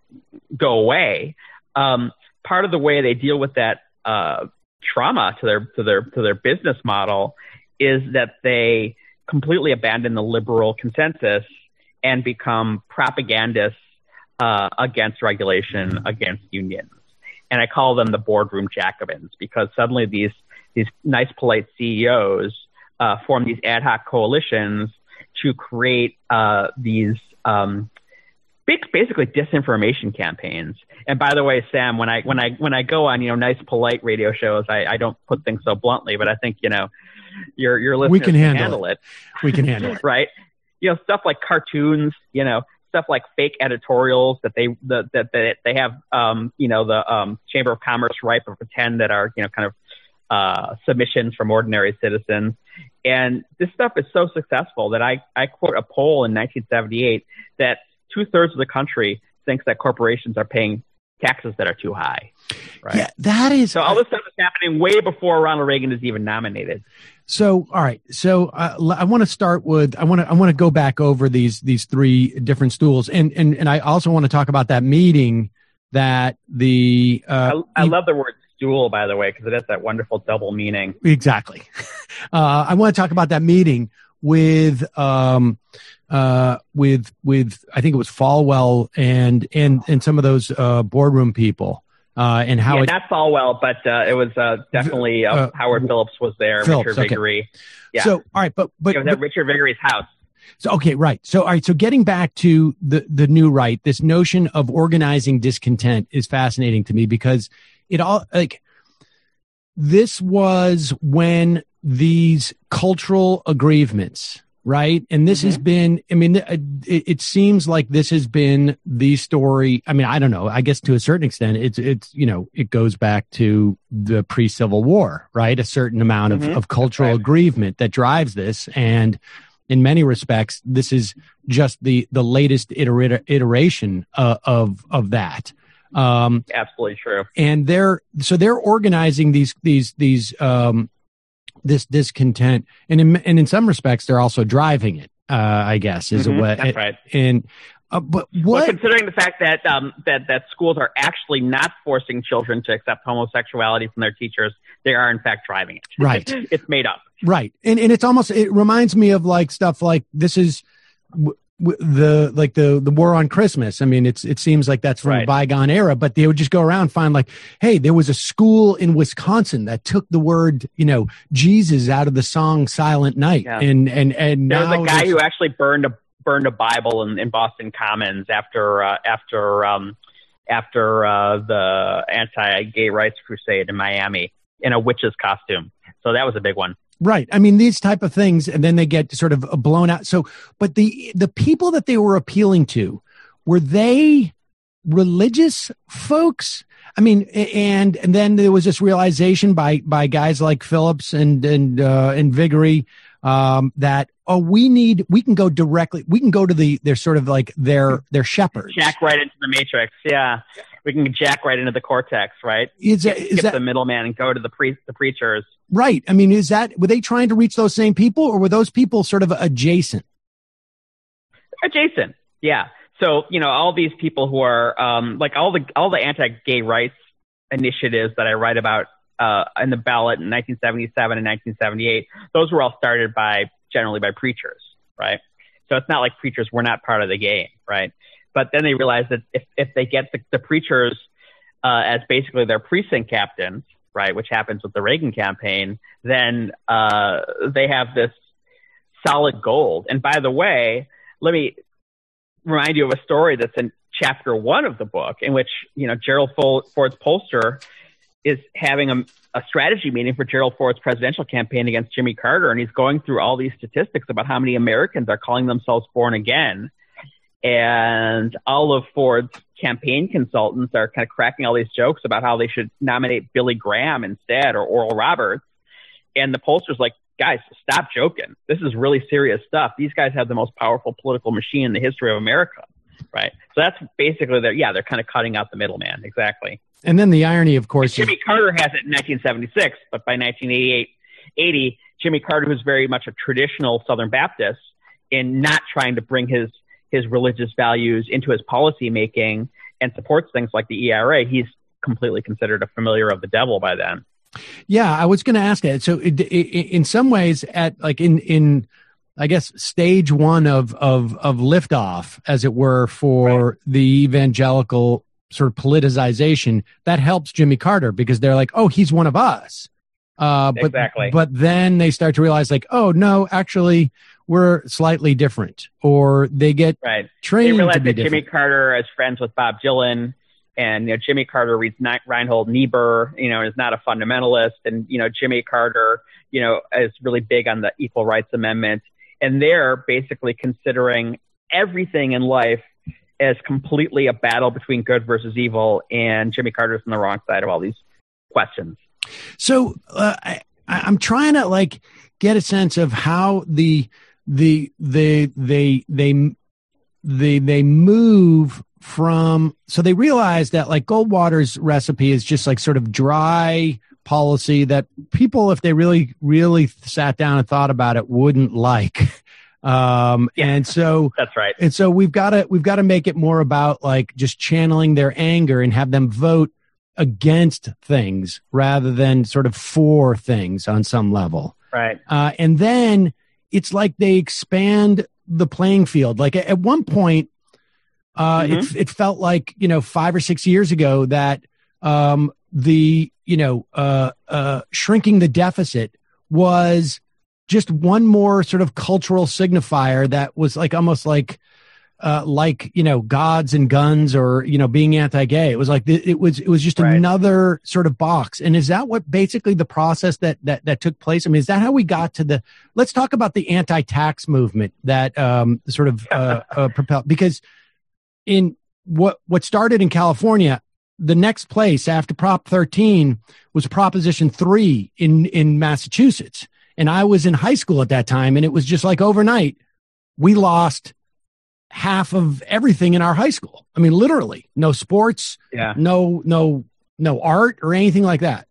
Speaker 8: go away. Um, part of the way they deal with that uh, trauma to their to their to their business model is that they completely abandon the liberal consensus and become propagandists uh, against regulation, mm-hmm. against unions. And I call them the boardroom Jacobins because suddenly these these nice, polite C E Os uh, form these ad hoc coalitions to create uh, these um, basically disinformation campaigns. And by the way, Sam, when I when I when I go on, you know, nice polite radio shows, I, I don't put things so bluntly, but I think, you know, your your listeners
Speaker 3: we can handle,
Speaker 8: handle it.
Speaker 3: it. We can handle it.
Speaker 8: Right? You know, stuff like cartoons, you know, stuff like fake editorials that they the, that that they have um, you know, the um, Chamber of Commerce write or pretend that are, you know, kind of uh, submissions from ordinary citizens. And this stuff is so successful that I, I quote a poll in nineteen seventy-eight that two-thirds of the country thinks that corporations are paying taxes that are too high. Right?
Speaker 3: Yeah, that is.
Speaker 8: So all this stuff is happening way before Ronald Reagan is even nominated.
Speaker 3: So, all right. So uh, I want to start with, I want to, I want to go back over these, these three different stools. And, and, and I also want to talk about that meeting that the, uh,
Speaker 8: I, I love the word stool, by the way, because it has that wonderful double meaning.
Speaker 3: Exactly. Uh, I want to talk about that meeting with, um, uh, with, with, I think it was Falwell and, and, and some of those, uh, boardroom people, uh, and how
Speaker 8: yeah,
Speaker 3: it,
Speaker 8: not Falwell, but, uh, it was, uh, definitely, uh,
Speaker 3: uh,
Speaker 8: Howard Phillips was there,
Speaker 3: Phillips,
Speaker 8: Richard
Speaker 3: okay.
Speaker 8: Viguerie. Yeah.
Speaker 3: So, all right, but, but,
Speaker 8: it was at Richard Viguerie's house.
Speaker 3: So, okay, right. So, all right. So getting back to the, the new right, this notion of organizing discontent is fascinating to me because it all, like, this was when these cultural aggrievements, right? And this mm-hmm. has been, I mean, it, it seems like this has been the story. I mean, I don't know. I guess to a certain extent, it's, it's, you know, it goes back to the pre-Civil War, right? A certain amount of, mm-hmm. of cultural right. aggrievement that drives this. And in many respects, this is just the, the latest iter- iteration uh, of, of that. Um,
Speaker 8: Absolutely true.
Speaker 3: And they're, so they're organizing these, these, these, um, this discontent, and in, and in some respects, they're also driving it, uh, I guess, is
Speaker 8: mm-hmm,
Speaker 3: a way.
Speaker 8: That's right.
Speaker 3: And, uh, but what?
Speaker 8: Well, considering the fact that, um, that, that schools are actually not forcing children to accept homosexuality from their teachers, they are in fact driving it.
Speaker 3: Right.
Speaker 8: It's made up.
Speaker 3: Right. And, and it's almost, it reminds me of like stuff like this is, w- the like the the war on Christmas. I mean, it's it seems like that's from right. a bygone era, but they would just go around and find like, hey, there was a school in Wisconsin that took the word, you know, Jesus out of the song Silent Night. Yeah. And and and
Speaker 8: there
Speaker 3: now
Speaker 8: was a guy who actually burned a burned a Bible in, in Boston Commons after uh, after um, after uh, the anti-gay rights crusade in Miami in a witch's costume. So that was a big one.
Speaker 3: Right. I mean, these type of things, and then they get sort of blown out. So, but the the people that they were appealing to, were they religious folks? I mean, and and then there was this realization by by guys like Phillips and and uh, and Viguerie um, that oh, we need we can go directly, we can go to the they're sort of like their their shepherds.
Speaker 8: Jack right into the matrix. Yeah. We can jack right into the cortex, right?
Speaker 3: Is that,
Speaker 8: skip,
Speaker 3: is
Speaker 8: skip
Speaker 3: that
Speaker 8: the middleman and go to the pre- the preachers?
Speaker 3: Right. I mean, is that, were they trying to reach those same people, or were those people sort of adjacent?
Speaker 8: Adjacent, yeah. So, you know, all these people who are um, like all the all the anti-gay rights initiatives that I write about uh, in the ballot in nineteen seventy-seven and nineteen seventy-eight, those were all started by generally by preachers, right? So it's not like preachers were not part of the game, right? But then they realized that if, if they get the, the preachers uh, as basically their precinct captains, right, which happens with the Reagan campaign, then uh, they have this solid gold. And by the way, let me remind you of a story that's in chapter one of the book, in which, you know, Gerald Ford's pollster is having a, a strategy meeting for Gerald Ford's presidential campaign against Jimmy Carter, and he's going through all these statistics about how many Americans are calling themselves born again. And all of Ford's campaign consultants are kind of cracking all these jokes about how they should nominate Billy Graham instead, or Oral Roberts. And the pollster's like, guys, stop joking. This is really serious stuff. These guys have the most powerful political machine in the history of America, right? So that's basically their, yeah, they're kind of cutting out the middleman. Exactly.
Speaker 3: And then the irony, of course,
Speaker 8: and Jimmy
Speaker 3: is-
Speaker 8: Carter has it in nineteen seventy-six, but by nineteen eighty-eight, eighty, Jimmy Carter, who's very much a traditional Southern Baptist, in not trying to bring his his religious values into his policy making and supports things like the E R A, he's completely considered a familiar of the devil by then.
Speaker 3: Yeah, I was going to ask that. So it, it, in some ways, at like in, in, I guess, stage one of, of, of liftoff, as it were, for right. the evangelical sort of politicization, that helps Jimmy Carter because they're like, oh, he's one of us. Uh, but,
Speaker 8: exactly.
Speaker 3: But then they start to realize like, oh, no, actually, were slightly different, or they get
Speaker 8: right.
Speaker 3: trained
Speaker 8: they realize
Speaker 3: to be
Speaker 8: that
Speaker 3: different.
Speaker 8: Jimmy Carter is friends with Bob Dylan, and you know Jimmy Carter reads Reinhold Niebuhr, you know, is not a fundamentalist, and you know Jimmy Carter, you know, is really big on the Equal Rights Amendment, and they're basically considering everything in life as completely a battle between good versus evil, and Jimmy Carter's on the wrong side of all these questions.
Speaker 3: So uh, I, I'm trying to like get a sense of how the the they they they they they move from. So they realize that like Goldwater's recipe is just like sort of dry policy that people, if they really really sat down and thought about it, wouldn't like. Um,
Speaker 8: yeah,
Speaker 3: and so
Speaker 8: that's right.
Speaker 3: And so we've got to, we've got to make it more about like just channeling their anger and have them vote against things rather than sort of for things on some level.
Speaker 8: Right.
Speaker 3: Uh, and then it's like they expand the playing field. Like at, at one point, uh,
Speaker 8: mm-hmm.
Speaker 3: it, it felt like, you know, five or six years ago that, um, the, you know, uh, uh, shrinking the deficit was just one more sort of cultural signifier that was like almost like uh, like, you know, gods and guns or, you know, being anti-gay. It was like it was it was just
Speaker 8: right.
Speaker 3: another sort of box. And is that what basically the process that that that took place? I mean, is that how we got to the let's talk about the anti-tax movement that um, sort of uh, uh, propelled, because in what what started in California, the next place after Prop thirteen was Proposition three in in Massachusetts. And I was in high school at that time, and it was just like overnight, we lost half of everything in our high school. I mean, literally, no sports,
Speaker 8: yeah.
Speaker 3: no, no, no art or anything like that.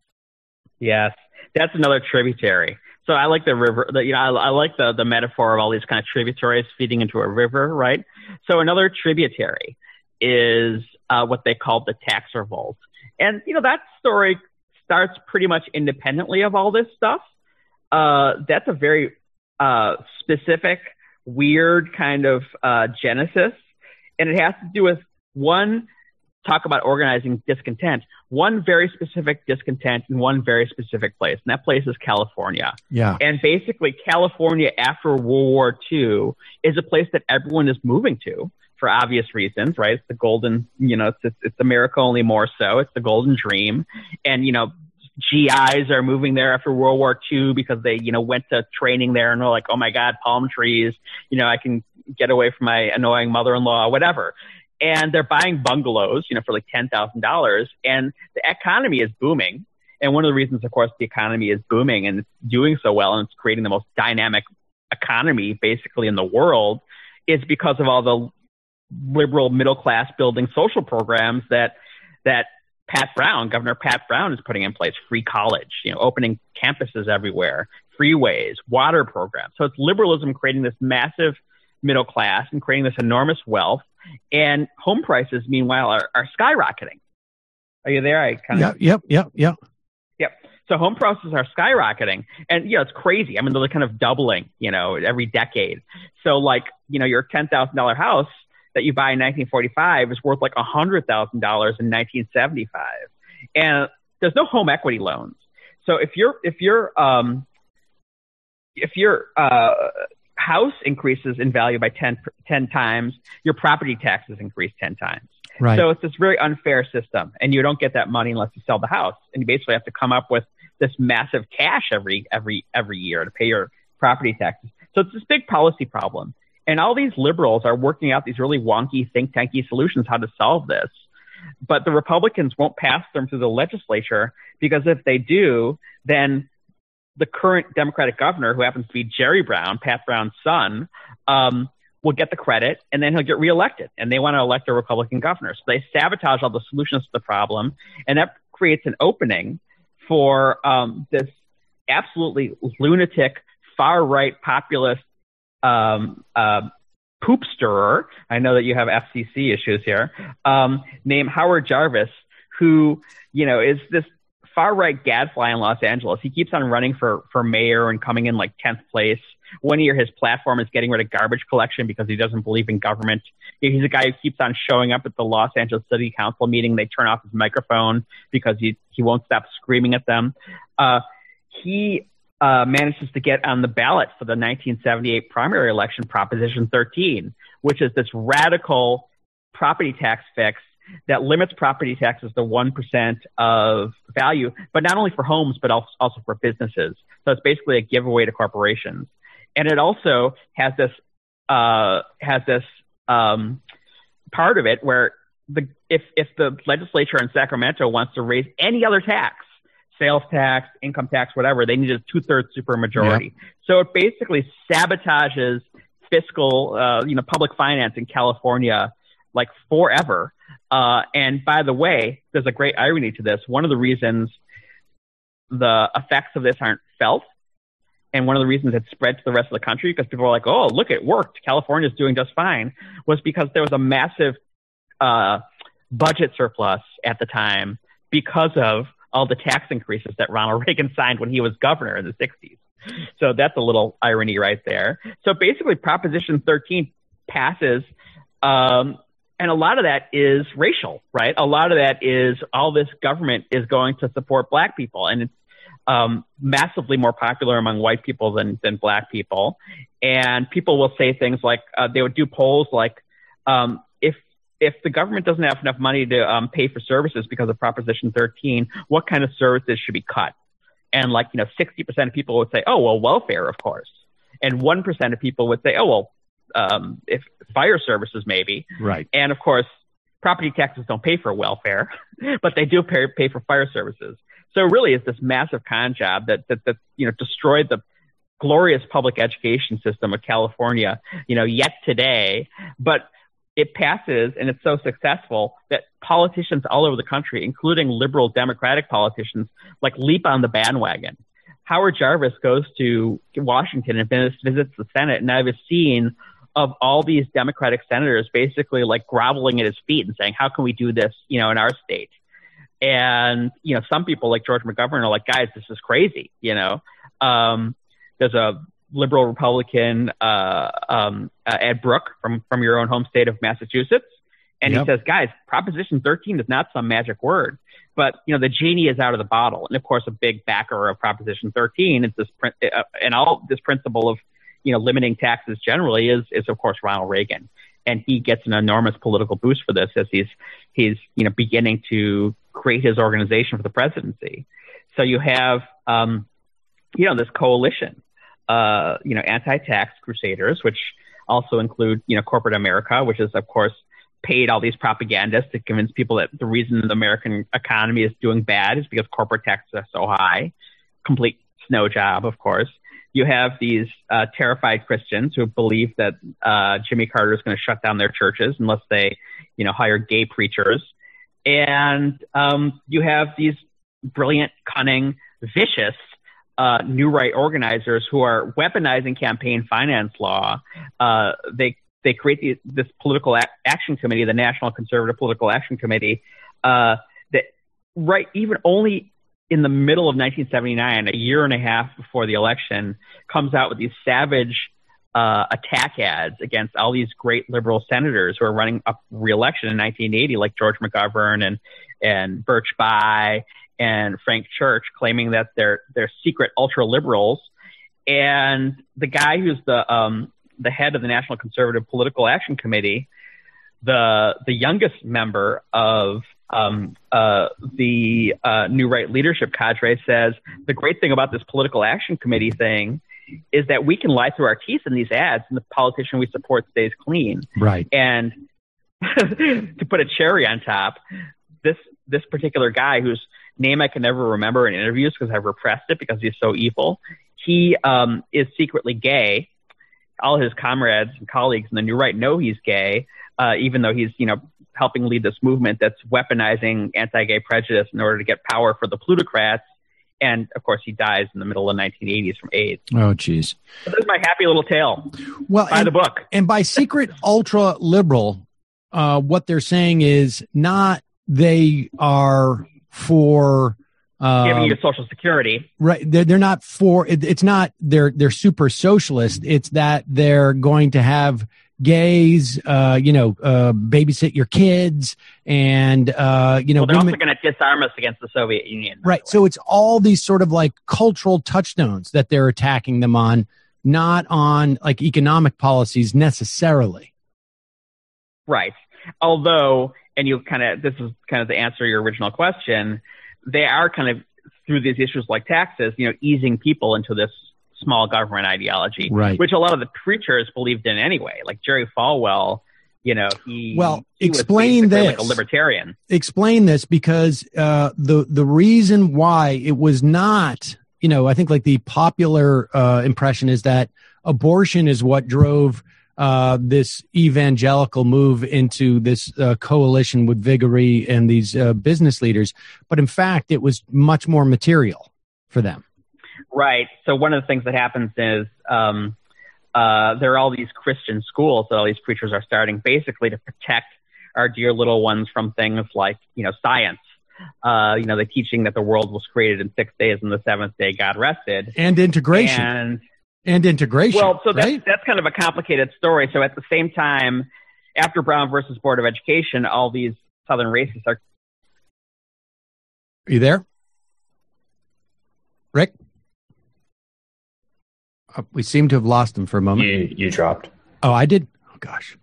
Speaker 8: Yes, that's another tributary. So I like the river. The, you know, I, I like the the metaphor of all these kind of tributaries feeding into a river, right? So another tributary is uh, what they call the tax revolt, and you know that story starts pretty much independently of all this stuff. Uh, that's a very uh, specific, weird kind of uh, genesis. And it has to do with one, talk about organizing discontent, one very specific discontent in one very specific place. And that place is California.
Speaker 3: Yeah.
Speaker 8: And basically California after World War Two is a place that everyone is moving to for obvious reasons, right? It's the golden, you know, it's, it's America only more so. It's the golden dream. And, you know, G Is are moving there after World War Two because they, you know, went to training there and were like, oh my God, palm trees, you know, I can get away from my annoying mother-in-law, whatever. And they're buying bungalows, you know, for like ten thousand dollars. And the economy is booming. And one of the reasons, of course, the economy is booming and it's doing so well and it's creating the most dynamic economy basically in the world is because of all the liberal middle-class building social programs that, that, Pat Brown, Governor Pat Brown is putting in place. Free college, you know, opening campuses everywhere, freeways, water programs. So it's liberalism creating this massive middle class and creating this enormous wealth. And home prices, meanwhile, are, are skyrocketing. Are you there? I kind
Speaker 3: of. Yep, yep, yep, yep.
Speaker 8: Yep. So home prices are skyrocketing. And, you know, it's crazy. I mean, they're kind of doubling, you know, every decade. So, like, you know, your ten thousand dollars house that you buy in nineteen forty-five is worth like one hundred thousand dollars in nineteen seventy-five. And there's no home equity loans. So if your if your um if your uh house increases in value by ten, ten times, your property taxes increase ten times.
Speaker 3: Right.
Speaker 8: So it's this very unfair system, and you don't get that money unless you sell the house. And you basically have to come up with this massive cash every every every year to pay your property taxes. So it's this big policy problem. And all these liberals are working out these really wonky, think tanky solutions how to solve this. But the Republicans won't pass them through the legislature because if they do, then the current Democratic governor, who happens to be Jerry Brown, Pat Brown's son, um, will get the credit and then he'll get reelected. And they want to elect a Republican governor. So they sabotage all the solutions to the problem. And that creates an opening for um, this absolutely lunatic, far-right populist um, uh, poop stirrer. I know that you have F C C issues here, um, named Howard Jarvis, who, you know, is this far-right gadfly in Los Angeles. He keeps on running for, for mayor and coming in like tenth place. One year, his platform is getting rid of garbage collection because he doesn't believe in government. He's a guy who keeps on showing up at the Los Angeles City Council meeting. They turn off his microphone because he, he won't stop screaming at them. Uh, he uh, manages to get on the ballot for the nineteen seventy-eight primary election, Proposition thirteen, which is this radical property tax fix that limits property taxes to one percent of value, but not only for homes, but also for businesses. So it's basically a giveaway to corporations. And it also has this, uh, has this, um, part of it where the, if, if the legislature in Sacramento wants to raise any other tax, sales tax, income tax, whatever, they need a two-thirds supermajority. Yeah. So it basically sabotages fiscal, uh, you know, public finance in California, like forever. Uh, and by the way, there's a great irony to this. One of the reasons the effects of this aren't felt, and one of the reasons it spread to the rest of the country, because people are like, oh, look, it worked, California's doing just fine, was because there was a massive uh, budget surplus at the time because of all the tax increases that Ronald Reagan signed when he was governor in the sixties. So that's a little irony right there. So basically, Proposition thirteen passes, um, and a lot of that is racial, right? A lot of that is all this government is going to support black people, and it's um, massively more popular among white people than than black people. And people will say things like, uh, they would do polls like, um, if if the government doesn't have enough money to um, pay for services because of Proposition thirteen, what kind of services should be cut? And like, you know, sixty percent of people would say, oh, well, welfare, of course. And one percent of people would say, oh, well, um, if fire services, maybe.
Speaker 3: Right.
Speaker 8: And of course, property taxes don't pay for welfare, but they do pay, pay for fire services. So really, it's this massive con job that, that, that, you know, destroyed the glorious public education system of California, you know, yet today. But it passes, and it's so successful that politicians all over the country, including liberal Democratic politicians, like leap on the bandwagon. Howard Jarvis goes to Washington and visits the Senate, and I have a scene of all these Democratic senators basically like groveling at his feet and saying, how can we do this, you know, in our state? And, you know, some people like George McGovern are like, guys, this is crazy. You know, um, there's a liberal Republican, uh, um, uh, Ed Brooke from, from your own home state of Massachusetts. And yep. he says, guys, Proposition thirteen is not some magic word, but, you know, the genie is out of the bottle. And of course, a big backer of Proposition thirteen is this, uh, and all this principle of, you know, limiting taxes generally is, is of course, Ronald Reagan. And he gets an enormous political boost for this as he's, he's, you know, beginning to create his organization for the presidency. So you have, um, you know, this coalition, uh, you know, anti-tax crusaders, which also include, you know, corporate America, which is, of course, paid all these propagandists to convince people that the reason the American economy is doing bad is because corporate taxes are so high. Complete snow job, of course. You have these uh, terrified Christians who believe that uh, Jimmy Carter is going to shut down their churches unless they, you know, hire gay preachers. And um, you have these brilliant, cunning, vicious uh, new right organizers who are weaponizing campaign finance law. Uh, they they create the, this political a- action committee, the National Conservative Political Action Committee, uh, that right even only in the middle of nineteen seventy-nine, a year and a half before the election, comes out with these savage uh, attack ads against all these great liberal senators who are running up re-election in nineteen eighty, like George McGovern and and Birch Bayh and Frank Church, claiming that they're they're secret ultra liberals. And the guy who's the um, the head of the National Conservative Political Action Committee, the the youngest member of um, uh, the uh, New Right leadership cadre, says the great thing about this political action committee thing is that we can lie through our teeth in these ads, and the politician we support stays clean.
Speaker 3: Right.
Speaker 8: And to put a cherry on top, this this particular guy, whose name I can never remember in interviews because I've repressed it because he's so evil, he um, is secretly gay. All his comrades and colleagues in the New Right know he's gay, uh, even though he's, you know, helping lead this movement that's weaponizing anti-gay prejudice in order to get power for the plutocrats. And of course, he dies in the middle of the nineteen eighties from AIDS.
Speaker 3: Oh, geez.
Speaker 8: So this is my happy little tale.
Speaker 3: Well,
Speaker 8: by
Speaker 3: and,
Speaker 8: the book.
Speaker 3: And by secret ultra liberal, uh, what they're saying is not they are for uh,
Speaker 8: giving you Social Security.
Speaker 3: Right. They're, they're not for it, it's not they're they're super socialist. It's that they're going to have gays, uh, you know, uh, babysit your kids, and uh, you know,
Speaker 8: well, they're
Speaker 3: women,
Speaker 8: also going to disarm us against the Soviet Union.
Speaker 3: Right. So it's all these sort of like cultural touchstones that they're attacking them on, not on like economic policies necessarily.
Speaker 8: Right. Although, and you kind of, this is kind of the answer to your original question, they are kind of, through these issues like taxes, you know, easing people into this small government ideology,
Speaker 3: right,
Speaker 8: which a lot of the preachers believed in anyway. Like Jerry Falwell, you know, he,
Speaker 3: well,
Speaker 8: he
Speaker 3: explain
Speaker 8: was
Speaker 3: this.
Speaker 8: like a libertarian.
Speaker 3: Explain this, because uh, the the reason why it was not, you know, I think like the popular uh, impression is that abortion is what drove uh, this evangelical move into this uh, coalition with Vigory and these uh, business leaders. But in fact, it was much more material for them.
Speaker 8: Right. So one of the things that happens is um, uh, there are all these Christian schools that all these preachers are starting basically to protect our dear little ones from things like, you know, science. Uh, you know, the teaching that the world was created in six days and the seventh day God rested.
Speaker 3: And integration.
Speaker 8: And,
Speaker 3: and integration.
Speaker 8: Well, so
Speaker 3: right?
Speaker 8: that's, that's kind of a complicated story. So at the same time, after Brown versus Board of Education, all these Southern racists are...
Speaker 3: Are you there? Rick? Oh, we seem to have lost him for a moment.
Speaker 4: You, you dropped.
Speaker 3: Oh, I did? Oh, gosh.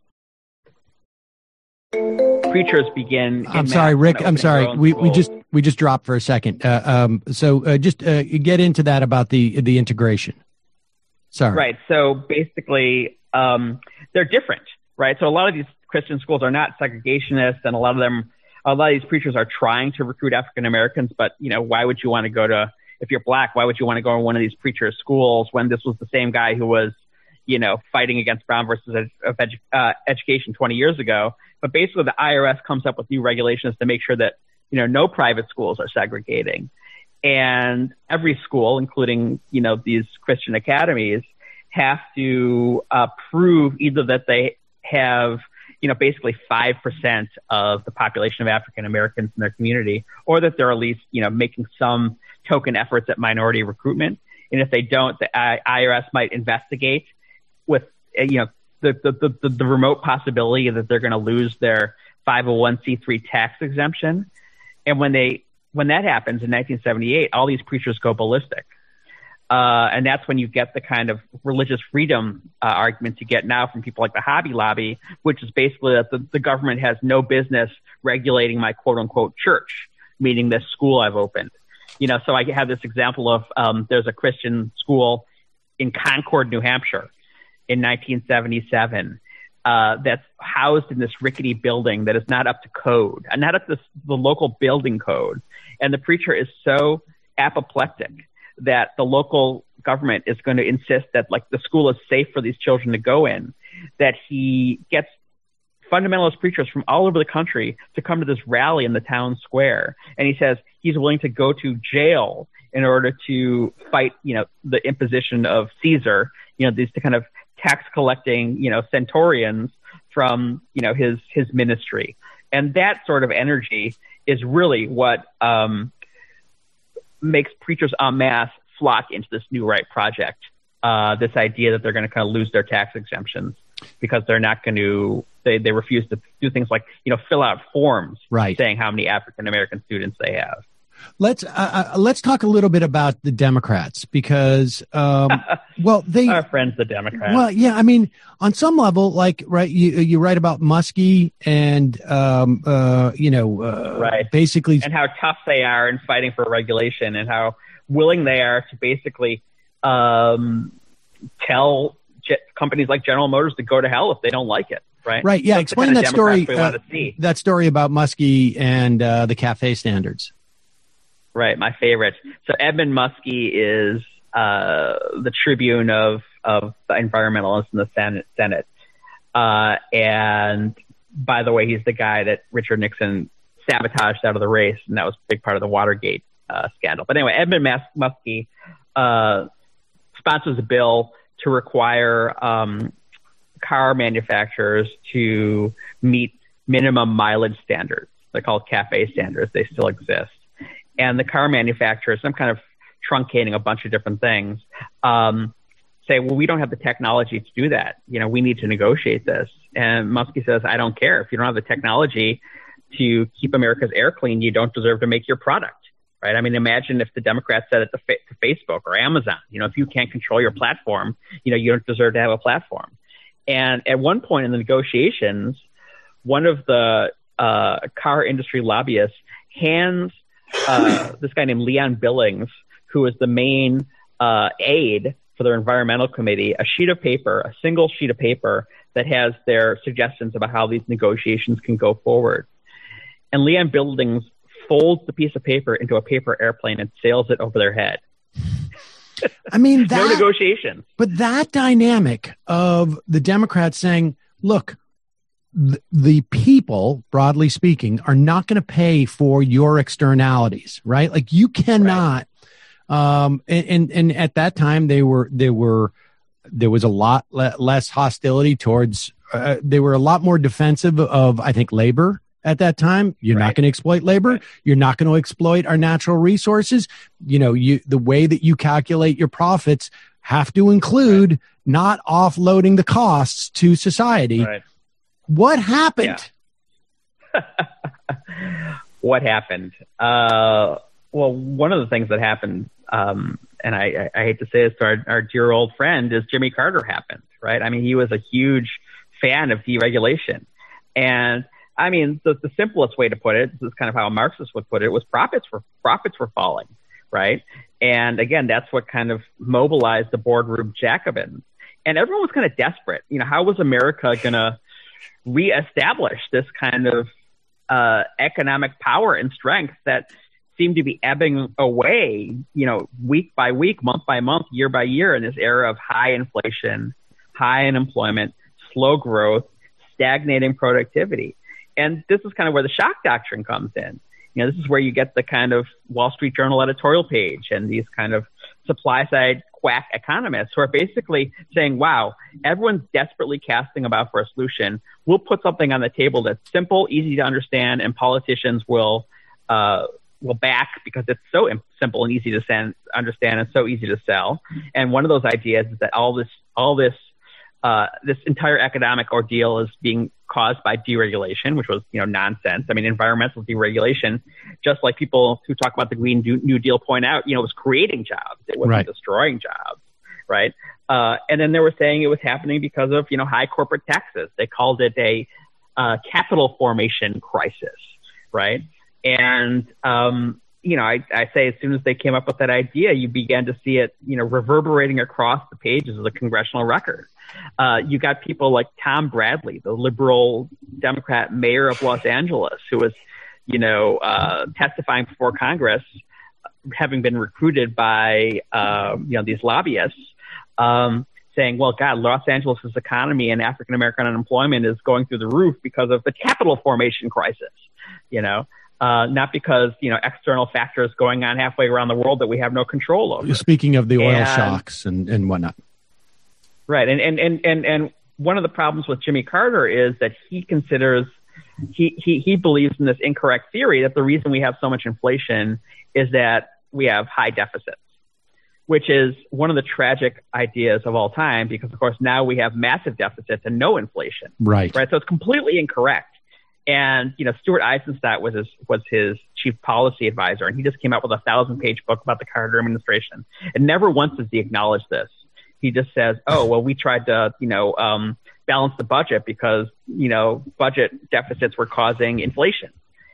Speaker 8: Preachers begin.
Speaker 3: I'm sorry, Rick. I'm sorry. We we just we just dropped for a second. Uh, um, so uh, just uh, get into that about the the integration. Sorry.
Speaker 8: Right. So basically, um, they're different, right? So a lot of these Christian schools are not segregationists, and a lot of them, a lot of these preachers are trying to recruit African Americans. But you know, why would you want to go to, if you're black, why would you want to go to one of these preachers' schools when this was the same guy who was, you know, fighting against Brown versus ed- edu- uh, education twenty years ago? But basically, the I R S comes up with new regulations to make sure that, you know, no private schools are segregating. And every school, including, you know, these Christian academies, have to uh, prove either that they have, you know, basically five percent of the population of African Americans in their community, or that they're at least, you know, making some token efforts at minority recruitment. And if they don't, the I R S might investigate with, you know, the, the, the, the remote possibility that they're going to lose their five oh one c three tax exemption. And when they, when that happens in nineteen seventy-eight, all these preachers go ballistic. Uh, and that's when you get the kind of religious freedom uh, arguments you get now from people like the Hobby Lobby, which is basically that the, the government has no business regulating my quote unquote church, meaning this school I've opened. You know, so I have this example of um, there's a Christian school in Concord, New Hampshire in nineteen seventy-seven uh, that's housed in this rickety building that is not up to code, and not up to the local building code. And the preacher is so apoplectic that the local government is going to insist that like the school is safe for these children to go in, that he gets fundamentalist preachers from all over the country to come to this rally in the town square. And he says he's willing to go to jail in order to fight, you know, the imposition of Caesar, you know, these kind of tax collecting, you know, centurions from, you know, his, his ministry. And that sort of energy is really what um, makes preachers en masse flock into this New Right project. Uh, this idea that they're going to kind of lose their tax exemptions because they're not going to, they, they refuse to do things like, you know, fill out forms
Speaker 3: right,
Speaker 8: saying how many African American students they have.
Speaker 3: Let's uh, uh, let's talk a little bit about the Democrats because, um, well, they
Speaker 8: our friends, the Democrats.
Speaker 3: Well, yeah, I mean, on some level, like, right, you you write about Muskie and, um, uh, you know, uh,
Speaker 8: right,
Speaker 3: basically,
Speaker 8: and how tough they are in fighting for regulation, and how willing they are to basically um, tell jet companies like General Motors to go to hell if they don't like it. Right.
Speaker 3: Right. Yeah.
Speaker 8: That's
Speaker 3: Explain that story.
Speaker 8: Uh,
Speaker 3: that story about Muskie and uh, the CAFE standards.
Speaker 8: Right, my favorite. So Edmund Muskie is uh, the tribune of of the environmentalists in the Senate. Senate. Uh, and by the way, he's the guy that Richard Nixon sabotaged out of the race, and that was a big part of the Watergate uh, scandal. But anyway, Edmund Muskie uh, sponsors a bill to require um, car manufacturers to meet minimum mileage standards. They're called CAFE standards. They still exist. And the car manufacturers, some kind of truncating a bunch of different things, um, say, well, we don't have the technology to do that. You know, we need to negotiate this. And Muskie says, I don't care. If you don't have the technology to keep America's air clean, you don't deserve to make your product, right? I mean, imagine if the Democrats said it to, fa- to Facebook or Amazon, you know, if you can't control your platform, you know, you don't deserve to have a platform. And at one point in the negotiations, one of the uh, car industry lobbyists hands uh, this guy named Leon Billings, who is the main uh, aide for their environmental committee, a sheet of paper, a single sheet of paper that has their suggestions about how these negotiations can go forward. And Leon Billings folds the piece of paper into a paper airplane and sails it over their head.
Speaker 3: I mean, that,
Speaker 8: no negotiations.
Speaker 3: But that dynamic of the Democrats saying, look, th- the people, broadly speaking, are not going to pay for your externalities, right? Like you cannot. Right. Um, and, and, and at that time they were, they were, there was a lot le- less hostility towards, uh, they were a lot more defensive of, I think, labor at that time. You're right. not going to exploit labor. Right. You're not going to exploit our natural resources. You know, you, the way that you calculate your profits have to include right. not offloading the costs to society. Right. What happened?
Speaker 8: Yeah. What happened? Uh, well, one of the things that happened, um, and I, I hate to say this to our, our dear old friend, is Jimmy Carter happened, right? I mean, he was a huge fan of deregulation. And I mean, the, the simplest way to put it, this is kind of how a Marxist would put it, was profits were profits were falling, right? And again, that's what kind of mobilized the boardroom Jacobins. And everyone was kind of desperate. You know, how was America going to reestablish this kind of uh, economic power and strength that seemed to be ebbing away, you know, week by week, month by month, year by year in this era of high inflation, high unemployment, slow growth, stagnating productivity. And this is kind of where the shock doctrine comes in. You know, this is where you get the kind of Wall Street Journal editorial page and these kind of supply side quack economists who are basically saying, wow, everyone's desperately casting about for a solution. We'll put something on the table that's simple, easy to understand, and politicians will, uh, will back because it's so simple and easy to send, understand and so easy to sell. And one of those ideas is that all this, all this, uh, this entire economic ordeal is being caused by deregulation, which was, you know, nonsense. I mean, environmental deregulation, just like people who talk about the Green New Deal point out, you know, it was creating jobs. It wasn't right. destroying jobs, right? Uh, and then they were saying it was happening because of, you know, high corporate taxes. They called it a uh, capital formation crisis, right? And, um, you know, I, I say as soon as they came up with that idea, you began to see it, you know, reverberating across the pages of the congressional record. Uh, you got people like Tom Bradley, the liberal Democrat mayor of Los Angeles, who was, you know, uh, testifying before Congress, having been recruited by, uh, you know, these lobbyists, um, saying, well, God, Los Angeles' economy and African-American unemployment is going through the roof because of the capital formation crisis, you know. Uh, not because, you know, external factors going on halfway around the world that we have no control over.
Speaker 3: Speaking of the oil and, shocks and, and whatnot.
Speaker 8: Right. And, and, and, and, and one of the problems with Jimmy Carter is that he considers, he, he, he believes in this incorrect theory that the reason we have so much inflation is that we have high deficits, which is one of the tragic ideas of all time, because of course now we have massive deficits and no inflation.
Speaker 3: Right.
Speaker 8: Right. So it's completely incorrect. And, you know, Stuart Eisenstadt was his, was his chief policy advisor, and he just came out with a thousand page book about the Carter administration. And never once does he acknowledge this. He just says, oh, well, we tried to, you know, um, balance the budget because, you know, budget deficits were causing inflation.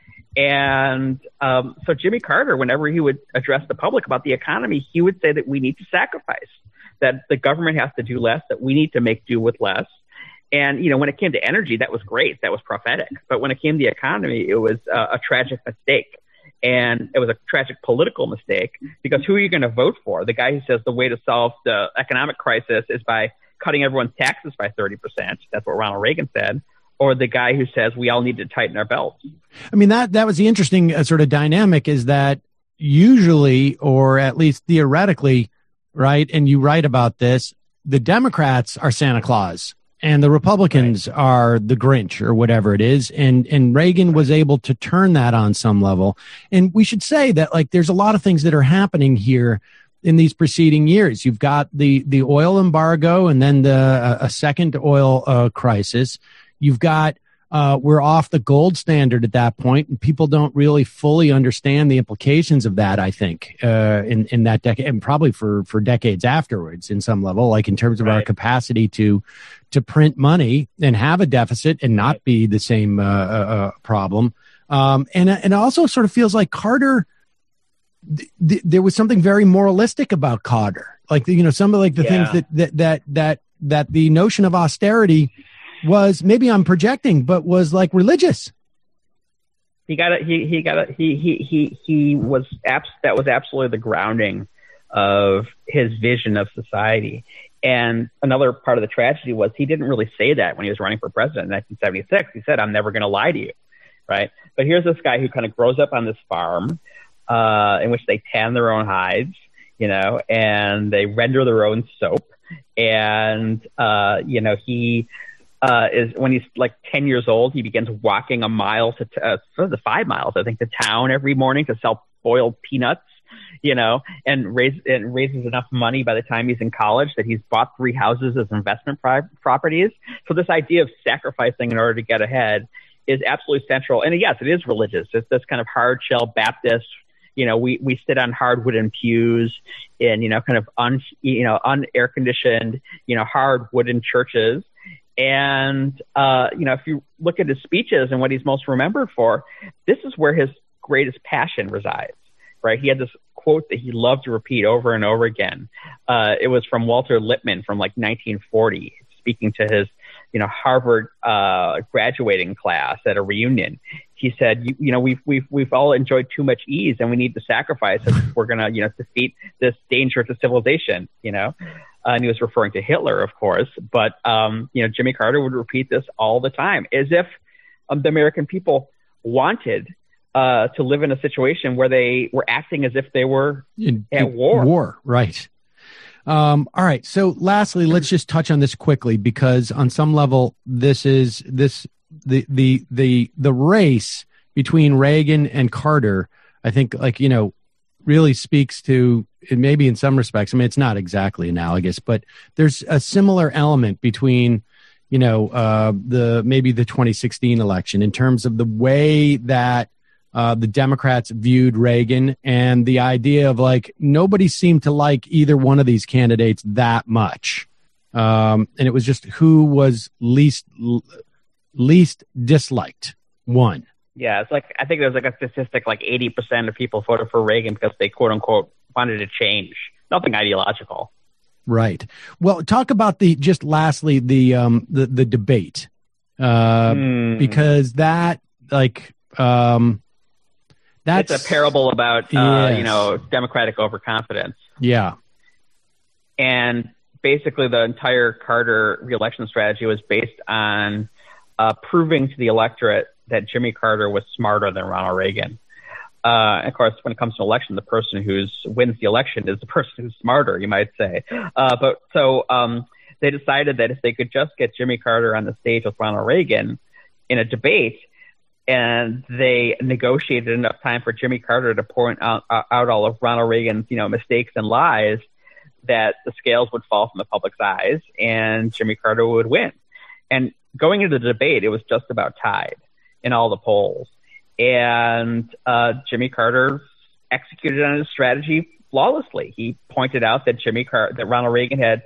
Speaker 8: And um, so Jimmy Carter, whenever he would address the public about the economy, he would say that we need to sacrifice, that the government has to do less, that we need to make do with less. And, you know, when it came to energy, that was great. That was prophetic. But when it came to the economy, it was uh, a tragic mistake. And it was a tragic political mistake, because who are you going to vote for? The guy who says the way to solve the economic crisis is by cutting everyone's taxes by thirty percent. That's what Ronald Reagan said. Or the guy who says we all need to tighten our belts.
Speaker 3: I mean, that, that was the interesting uh, sort of dynamic, is that usually, or at least theoretically, right, and you write about this, the Democrats are Santa Claus. And the Republicans right. are the Grinch, or whatever it is. And, and Reagan right. was able to turn that on some level. And we should say that, like, there's a lot of things that are happening here in these preceding years. You've got the, the oil embargo and then the, a second oil uh, crisis. You've got, uh, we're off the gold standard at that point, and people don't really fully understand the implications of that, I think, uh, in, in that decade, and probably for, for decades afterwards in some level, like in terms of right. our capacity to, to print money and have a deficit and not be the same uh, uh, problem. Um, and, and it also sort of feels like Carter, th- th- there was something very moralistic about Carter. Like, you know, some of like the yeah. things that, that, that, that, that the notion of austerity was, maybe I'm projecting, but was like religious.
Speaker 8: He got it. He, he got it. He, he, he, he was abs- that was absolutely the grounding of his vision of society. And another part of the tragedy was he didn't really say that when he was running for president in nineteen seventy-six. He said, I'm never going to lie to you. Right. But here's this guy who kind of grows up on this farm, uh, in which they tan their own hides, you know, and they render their own soap. And, uh, you know, he, Uh, is when he's like ten years old, he begins walking a mile to, t- uh, sort of the five miles, I think, to town every morning to sell boiled peanuts, you know, and raise and raises enough money by the time he's in college that he's bought three houses as investment pri- properties. So this idea of sacrificing in order to get ahead is absolutely central. And yes, it is religious. It's this kind of hard shell Baptist. You know, we, we sit on hard wooden pews in, you know, kind of un, you know, un-air conditioned, you know, hard wooden churches. And, uh, you know, if you look at his speeches and what he's most remembered for, this is where his greatest passion resides, right? He had this quote that he loved to repeat over and over again. Uh, it was from Walter Lippmann from like nineteen forty, speaking to his, you know, Harvard uh, graduating class at a reunion. He said, you, you know, we've, we've, we've all enjoyed too much ease and we need to sacrifice if we're going to, you know, defeat this danger to civilization, you know? Uh, and he was referring to Hitler, of course, but, um, you know, Jimmy Carter would repeat this all the time, as if um, the American people wanted uh, to live in a situation where they were acting as if they were in, at in war.
Speaker 3: War, right. Um, all right. So lastly, let's just touch on this quickly, because on some level, this is this the the the the race between Reagan and Carter, I think, like, you know, really speaks to it, maybe in some respects. I mean, it's not exactly analogous, but there's a similar element between, you know, uh, the maybe the twenty sixteen election in terms of the way that uh, the Democrats viewed Reagan, and the idea of like nobody seemed to like either one of these candidates that much. Um, and it was just who was least least disliked won.
Speaker 8: Yeah, it's like, I think there's like a statistic, like eighty percent of people voted for Reagan because they, quote unquote, wanted to change. Nothing ideological.
Speaker 3: Right. Well, talk about the, just lastly, the, um, the, the debate, uh, mm. because that, like, um, that's
Speaker 8: it's a parable about, uh, yes. you know, Democratic overconfidence.
Speaker 3: Yeah.
Speaker 8: And basically the entire Carter reelection strategy was based on uh, proving to the electorate that Jimmy Carter was smarter than Ronald Reagan. Uh, of course, when it comes to election, the person who wins the election is the person who's smarter, you might say. Uh, but so um, they decided that if they could just get Jimmy Carter on the stage with Ronald Reagan in a debate, and they negotiated enough time for Jimmy Carter to point out, out all of Ronald Reagan's, you know, mistakes and lies, that the scales would fall from the public's eyes and Jimmy Carter would win. And going into the debate, it was just about tied in all the polls. And uh, Jimmy Carter executed on his strategy flawlessly. He pointed out that Jimmy Car- that Ronald Reagan had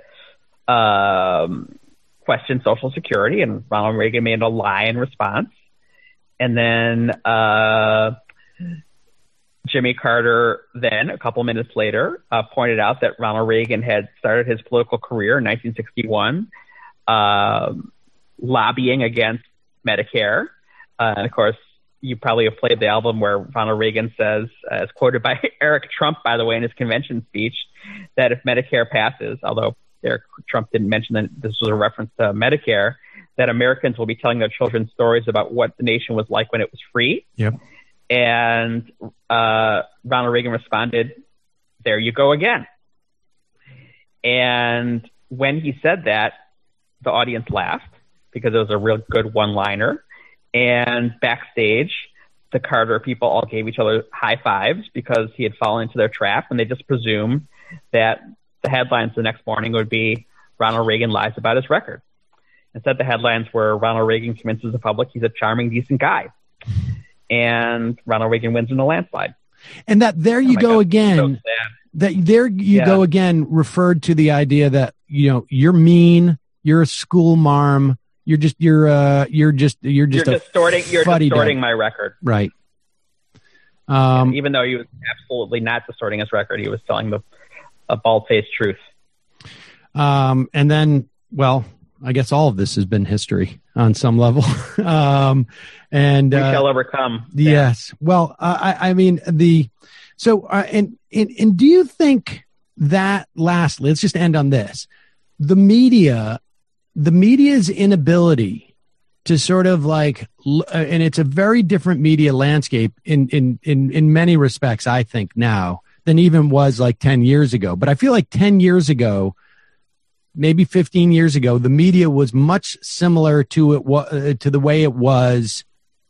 Speaker 8: um, questioned Social Security, and Ronald Reagan made a lie in response. And then uh, Jimmy Carter then, a couple minutes later, uh, pointed out that Ronald Reagan had started his political career in nineteen sixty-one uh, lobbying against Medicare. Uh, and, of course, you probably have played the album where Ronald Reagan says, uh, as quoted by Eric Trump, by the way, in his convention speech, that if Medicare passes, although Eric Trump didn't mention that this was a reference to Medicare, that Americans will be telling their children stories about what the nation was like when it was free.
Speaker 3: Yep.
Speaker 8: And uh, Ronald Reagan responded, there you go again. And when he said that, the audience laughed because it was a real good one-liner. And backstage, the Carter people all gave each other high fives because he had fallen into their trap, and they just presumed that the headlines the next morning would be Ronald Reagan lies about his record. Instead, the headlines were Ronald Reagan convinces the public he's a charming, decent guy. And Ronald Reagan wins in a landslide.
Speaker 3: And that there you
Speaker 8: oh
Speaker 3: go
Speaker 8: God,
Speaker 3: again.
Speaker 8: So
Speaker 3: that there you
Speaker 8: yeah.
Speaker 3: go again, referred to the idea that, you know, you're mean, you're a school marm, you're just you're uh you're just you're just
Speaker 8: you're
Speaker 3: a
Speaker 8: distorting you're distorting
Speaker 3: dud.
Speaker 8: my record.
Speaker 3: Right. Um,
Speaker 8: even though he was absolutely not distorting his record, he was telling the a bald-faced truth.
Speaker 3: Um, and then, well, I guess all of this has been history on some level. um, and
Speaker 8: we
Speaker 3: uh,
Speaker 8: shall overcome.
Speaker 3: Yes. Yeah. Well, uh, I, I mean the so uh, and, and and do you think that lastly, let's just end on this: the media, the media's inability to sort of like, uh, and it's a very different media landscape in in in in many respects, I think now than even was like ten years ago. But I feel like ten years ago, maybe fifteen years ago, the media was much similar to it uh, to the way it was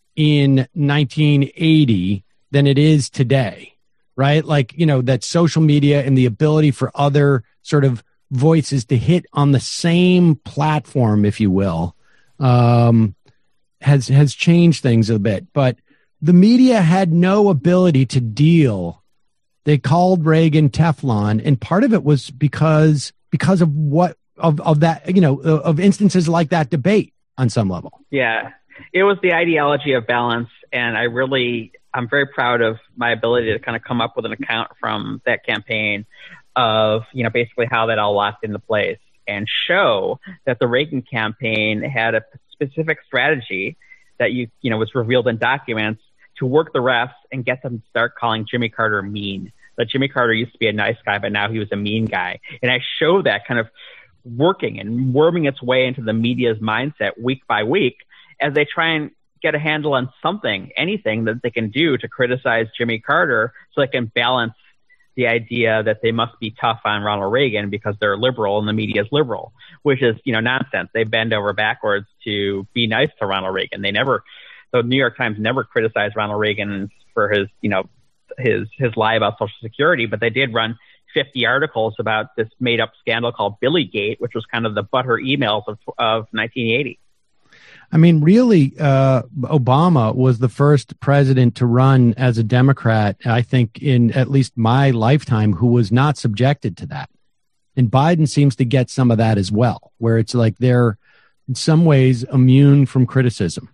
Speaker 3: in nineteen eighty than it is today, right? Like, you know, that social media and the ability for other sort of voices to hit on the same platform, if you will, um, has has changed things a bit. But the media had no ability to deal. They called Reagan Teflon, and part of it was because because of what of of that, you know, of instances like that debate on some level.
Speaker 8: Yeah, it was the ideology of balance, and I really I'm very proud of my ability to kind of come up with an account from that campaign of, you know, basically how that all locked into place and show that the Reagan campaign had a specific strategy that you you know was revealed in documents to work the refs and get them to start calling Jimmy Carter mean. That Jimmy Carter used to be a nice guy, but now he was a mean guy. And I show that kind of working and worming its way into the media's mindset week by week as they try and get a handle on something, anything that they can do to criticize Jimmy Carter so they can balance the idea that they must be tough on Ronald Reagan because they're liberal and the media is liberal, which is, you know, nonsense. They bend over backwards to be nice to Ronald Reagan. They never, the New York Times never criticized Ronald Reagan for his, you know, his his lie about Social Security, but they did run fifty articles about this made-up scandal called Billygate, which was kind of the butter emails of, of nineteen eighty.
Speaker 3: I mean, really, uh, Obama was the first president to run as a Democrat, I think, in at least my lifetime, who was not subjected to that. And Biden seems to get some of that as well, where it's like they're in some ways immune from criticism.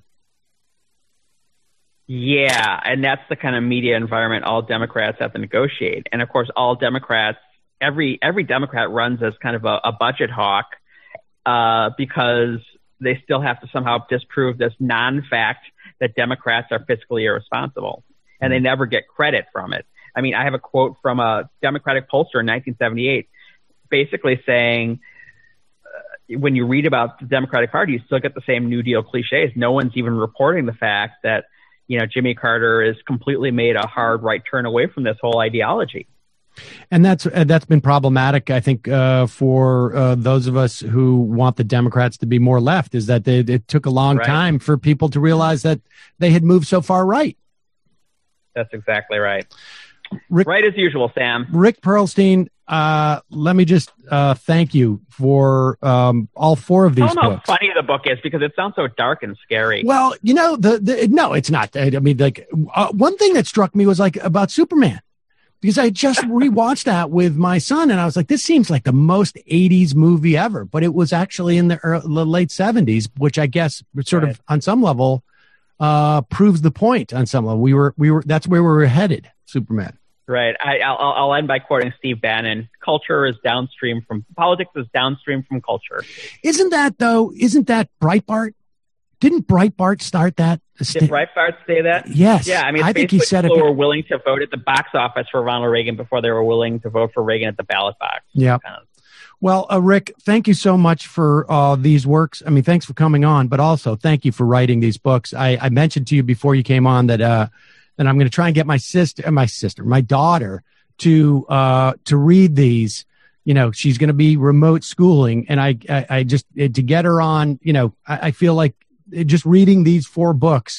Speaker 8: Yeah, and that's the kind of media environment all Democrats have to negotiate. And of course, all Democrats, every every Democrat runs as kind of a, a budget hawk uh, because they still have to somehow disprove this non-fact that Democrats are fiscally irresponsible, and they never get credit from it. I mean, I have a quote from a Democratic pollster in nineteen seventy-eight, basically saying, uh, when you read about the Democratic Party, you still get the same New Deal cliches. No one's even reporting the fact that, you know, Jimmy Carter has completely made a hard right turn away from this whole ideology.
Speaker 3: And that's uh, that's been problematic, I think, uh, for uh, those of us who want the Democrats to be more left, is that they, it took a long
Speaker 8: right.
Speaker 3: time for people to realize that they had moved so far right.
Speaker 8: That's exactly right.
Speaker 3: Rick,
Speaker 8: right as usual, Sam.
Speaker 3: Rick Perlstein, uh, let me just uh, thank you for um, all four of these
Speaker 8: I don't know
Speaker 3: books.
Speaker 8: how funny the book is because it sounds so dark and scary.
Speaker 3: Well, you know, the, the no, it's not. I mean, like uh, one thing that struck me was like about Superman. Because I just rewatched that with my son, and I was like, this seems like the most eighties movie ever. But it was actually in the, early, the late seventies, which I guess sort right. of on some level uh, proves the point on some level. We were, we were, that's where we were headed, Superman.
Speaker 8: Right. I, I'll, I'll end by quoting Steve Bannon. Culture is downstream from, politics is downstream from culture.
Speaker 3: Isn't that, though, isn't that Breitbart? Didn't Breitbart start that?
Speaker 8: Did Breitbart say that?
Speaker 3: Yes.
Speaker 8: Yeah, I mean,
Speaker 3: I think he said
Speaker 8: people
Speaker 3: it.
Speaker 8: were willing to vote at the box office for Ronald Reagan before they were willing to vote for Reagan at the ballot box.
Speaker 3: Yeah.
Speaker 8: Kind of.
Speaker 3: Well, uh, Rick, thank you so much for uh, these works. I mean, thanks for coming on, but also thank you for writing these books. I, I mentioned to you before you came on that uh, that I'm going to try and get my sister, my sister, my daughter to uh, to read these. You know, she's going to be remote schooling, and I, I, I just to get her on. You know, I, I feel like just reading these four books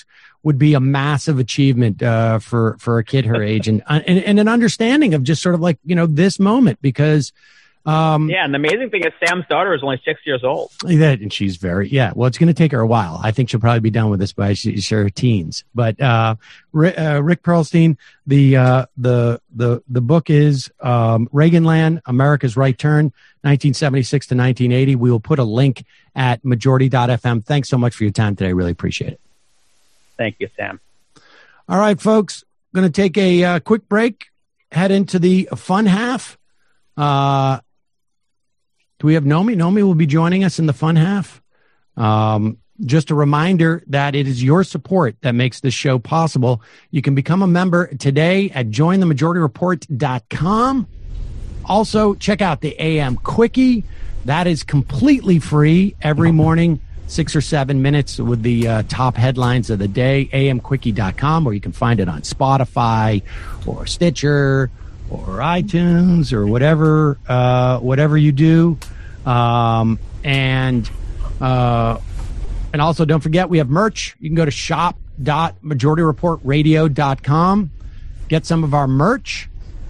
Speaker 3: would be a massive achievement uh, for for a kid her age, and, and and an understanding of just sort of like, you know, this moment, because um,
Speaker 8: yeah, and the amazing thing is Sam's daughter is only six years old.
Speaker 3: That, and she's very yeah. Well, it's going to take her a while. I think she'll probably be done with this by she's her teens. But uh, Rick, uh, Rick Perlstein, the uh, the the the book is um, Reaganland: America's Right Turn, nineteen seventy-six to nineteen eighty. We will put a link at majority dot f m. Thanks so much for your time today. Really appreciate it.
Speaker 8: Thank you, Sam.
Speaker 3: All right, folks, going to take a uh, quick break, head into the fun half. Uh, do we have Nomi? Nomi will be joining us in the fun half. Um, just a reminder that it is your support that makes this show possible. You can become a member today at join the majority report dot com. Also, check out the A M Quickie. That is completely free every morning. Six or seven minutes with the uh, top headlines of the day, a m quickie dot com, or you can find it on Spotify or Stitcher or iTunes or whatever uh, whatever you do. Um, and uh, and also, don't forget, we have merch. You can go to shop dot majority report radio dot com, get some of our merch.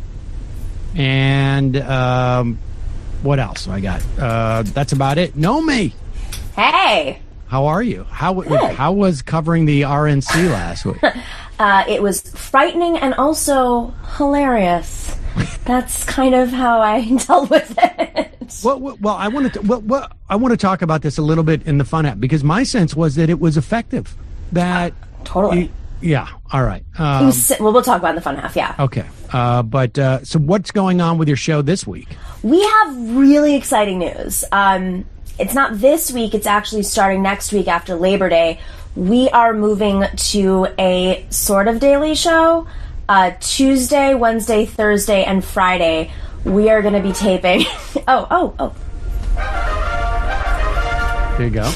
Speaker 3: And um, what else I got? Uh, that's about it. Nomi.
Speaker 9: Hey.
Speaker 3: How are you? How how was covering the R N C last week?
Speaker 9: Uh, it was frightening and also hilarious. That's kind of how I dealt with it.
Speaker 3: Well, well, well I want to well, well, I want to talk about this a little bit in the fun app, because my sense was that it was effective. That
Speaker 9: uh, totally.
Speaker 3: It, yeah. All right. Um,
Speaker 9: it was, well, we'll talk about it in the fun half. Yeah.
Speaker 3: Okay. Uh, but uh, so, what's going on with your show this week?
Speaker 9: We have really exciting news. Um, It's not this week, it's actually starting next week after Labor Day. We are moving to a sort of daily show. Uh, Tuesday, Wednesday, Thursday, and Friday, we are going to be taping. oh, oh, oh.
Speaker 3: There you go.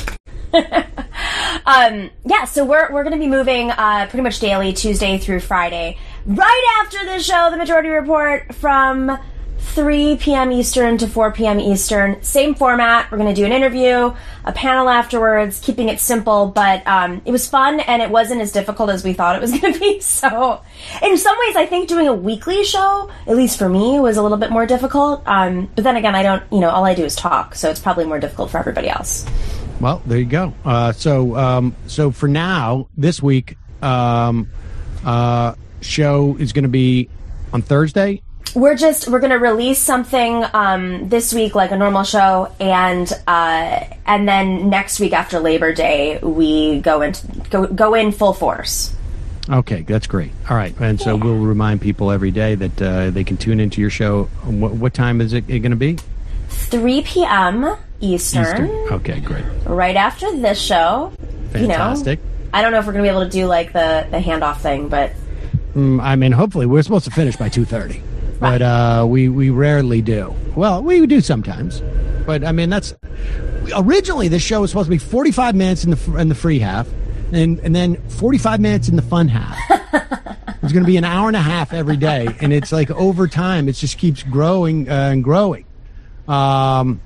Speaker 9: um, yeah, so we're we're going to be moving uh, pretty much daily, Tuesday through Friday. Right after the show, The Majority Report, from three p.m. Eastern to four p.m. Eastern. Same format. We're going to do an interview, a panel afterwards, keeping it simple, but um, it was fun, and it wasn't as difficult as we thought it was going to be. So in some ways, I think doing a weekly show, at least for me, was a little bit more difficult. Um, but then again, I don't, you know, all I do is talk, so it's probably more difficult for everybody else.
Speaker 3: Well, there you go. Uh, so, um, so for now, this week, um, uh, show is going to be on Thursday.
Speaker 9: We're just we're going to release something um, this week, like a normal show, and uh, and then next week after Labor Day, we go into go go in full force.
Speaker 3: Okay, that's great. All right, and so yeah. We'll remind people every day that uh, they can tune into your show. What, what time is it going to be?
Speaker 9: three p.m. Eastern.
Speaker 3: Eastern. Okay, great.
Speaker 9: Right after this show.
Speaker 3: Fantastic.
Speaker 9: You know, I don't know if we're going to be able to do like the the handoff thing, but
Speaker 3: mm, I mean, hopefully, we're supposed to finish by two thirty. But uh, we, we rarely do. Well, we do sometimes. But, I mean, that's... Originally, this show was supposed to be forty-five minutes in the in the free half, and, and then forty-five minutes in the fun half. It's going to be an hour and a half every day, and it's like over time, it just keeps growing uh, and growing. Um,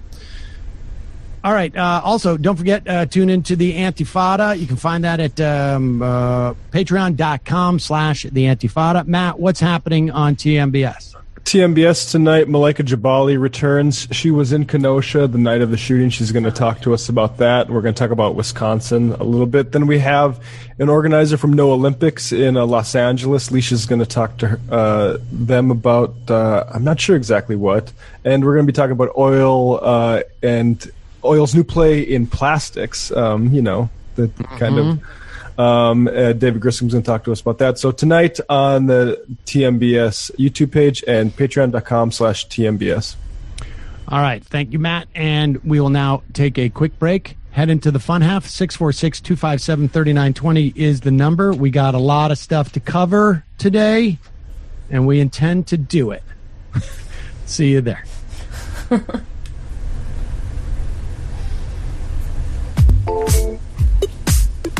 Speaker 3: all right. Uh, also, don't forget, uh, tune into the Antifada. You can find that at um, uh, patreon.com slash the Antifada. Matt, what's happening on T M B S?
Speaker 5: T M B S tonight, Malaika Jabali returns. She was in Kenosha the night of the shooting. She's going to talk to us about that. We're going to talk about Wisconsin a little bit. Then we have an organizer from No Olympics in uh, Los Angeles. Leisha's going to talk to her, uh, them about, uh, I'm not sure exactly what. And we're going to be talking about oil uh, and oil's new play in plastics. Um, you know, the mm-hmm. kind of... Um, uh, David Grissom's going to talk to us about that. So tonight on the T M B S YouTube page and patreon.com slash TMBS.
Speaker 3: All right. Thank you, Matt. And we will now take a quick break. Head into the fun half. six four six, two five seven, three nine two zero is the number. We got a lot of stuff to cover today, and we intend to do it. See you there.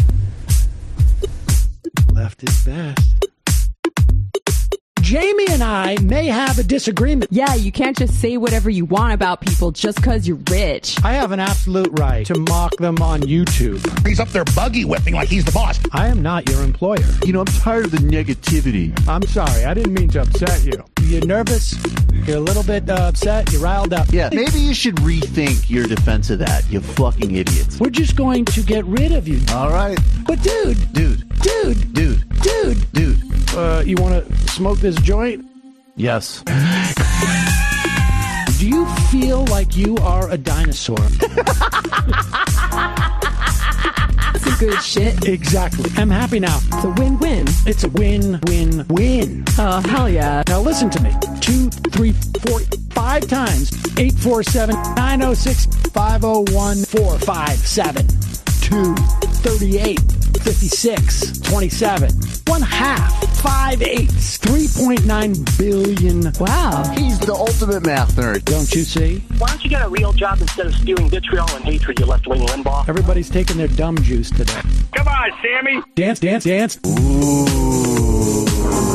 Speaker 3: Left is best. Jamie and
Speaker 10: I may have a disagreement.
Speaker 11: Yeah, you can't just say whatever you want about people just because you're rich.
Speaker 10: I have an absolute right to mock them on YouTube.
Speaker 12: He's up there buggy whipping like he's the boss.
Speaker 10: I am not your employer.
Speaker 13: You know, I'm tired of the negativity.
Speaker 10: I'm sorry, I didn't mean to upset you. You're nervous? You're a little bit uh, upset? You're riled up?
Speaker 13: Yeah, maybe you should rethink your defense of that, you fucking idiots.
Speaker 10: We're just going to get rid of you.
Speaker 13: All right.
Speaker 10: But dude!
Speaker 13: Dude.
Speaker 10: Dude!
Speaker 13: Dude.
Speaker 10: Dude!
Speaker 13: Dude.
Speaker 10: Uh, you want to smoke this joint?
Speaker 13: Yes.
Speaker 10: Do you feel like you are a dinosaur?
Speaker 11: That's some good shit.
Speaker 10: Exactly. I'm happy now.
Speaker 11: It's a win-win.
Speaker 10: It's a win-win-win.
Speaker 11: Oh, hell yeah.
Speaker 10: Now listen to me. Two, three, four, five times. eight four seven, nine oh six, five oh one, four five seven. two, thirty-eight, fifty-six, twenty-seven. One half. Five eighths. three point nine billion.
Speaker 11: Wow.
Speaker 13: He's the ultimate math nerd.
Speaker 10: Don't you see?
Speaker 14: Why don't you get a real job instead of spewing vitriol and hatred, you left-wing Limbaugh?
Speaker 10: Everybody's taking their dumb juice today.
Speaker 14: Come on, Sammy.
Speaker 10: Dance, dance, dance.
Speaker 13: Ooh.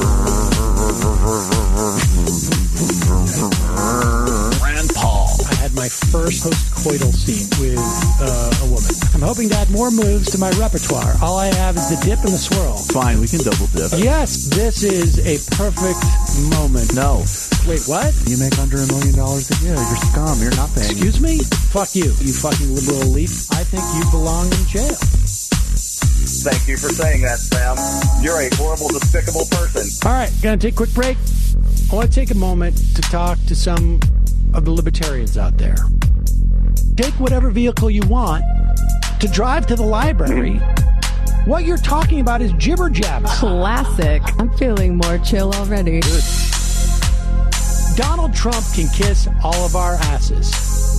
Speaker 10: Rand Paul. I had my first post-coital scene with uh, a woman. I'm hoping to add more moves to my repertoire. All I have is the dip and the swirl.
Speaker 13: Fine, we can double dip.
Speaker 10: Yes, this is a perfect moment.
Speaker 13: No.
Speaker 10: Wait, what?
Speaker 13: You make under a million dollars a year. You're scum. You're nothing.
Speaker 10: Excuse me? Fuck you, you fucking liberal elite. I think you belong in jail.
Speaker 15: Thank you for saying that, Sam. You're a horrible, despicable person.
Speaker 10: All right, gonna take a quick break. I want to take a moment to talk to some of the libertarians out there. Take whatever vehicle you want to drive to the library. What you're talking about is jibber jabber.
Speaker 11: Classic. I'm feeling more chill already.
Speaker 10: Good. Donald Trump can kiss all of our asses.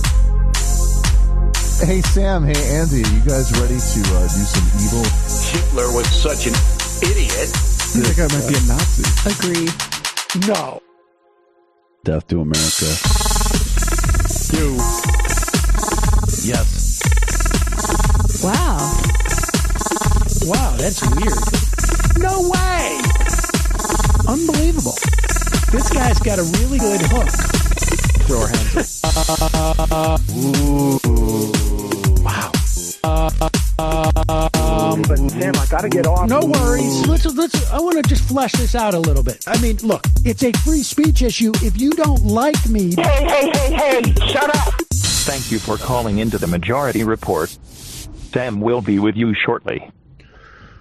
Speaker 13: Hey, Sam. Hey, Andy. You guys ready to uh, do some evil?
Speaker 12: Hitler was such an idiot.
Speaker 13: That guy might be a Nazi.
Speaker 11: Agree.
Speaker 10: No.
Speaker 13: Death to America.
Speaker 10: You.
Speaker 13: Yes.
Speaker 11: Wow.
Speaker 10: Wow, that's weird. No way! Unbelievable. This guy's got a really good hook. Throw our hands up.
Speaker 13: Ooh.
Speaker 10: Wow. Um,
Speaker 14: but Sam, I gotta get off.
Speaker 10: No worries. Let's, let's, I want to just flesh this out a little bit. I mean, look, it's a free speech issue. If you don't like me...
Speaker 14: Hey, hey, hey, hey, shut up!
Speaker 16: Thank you for calling into the Majority Report. Sam will be with you shortly.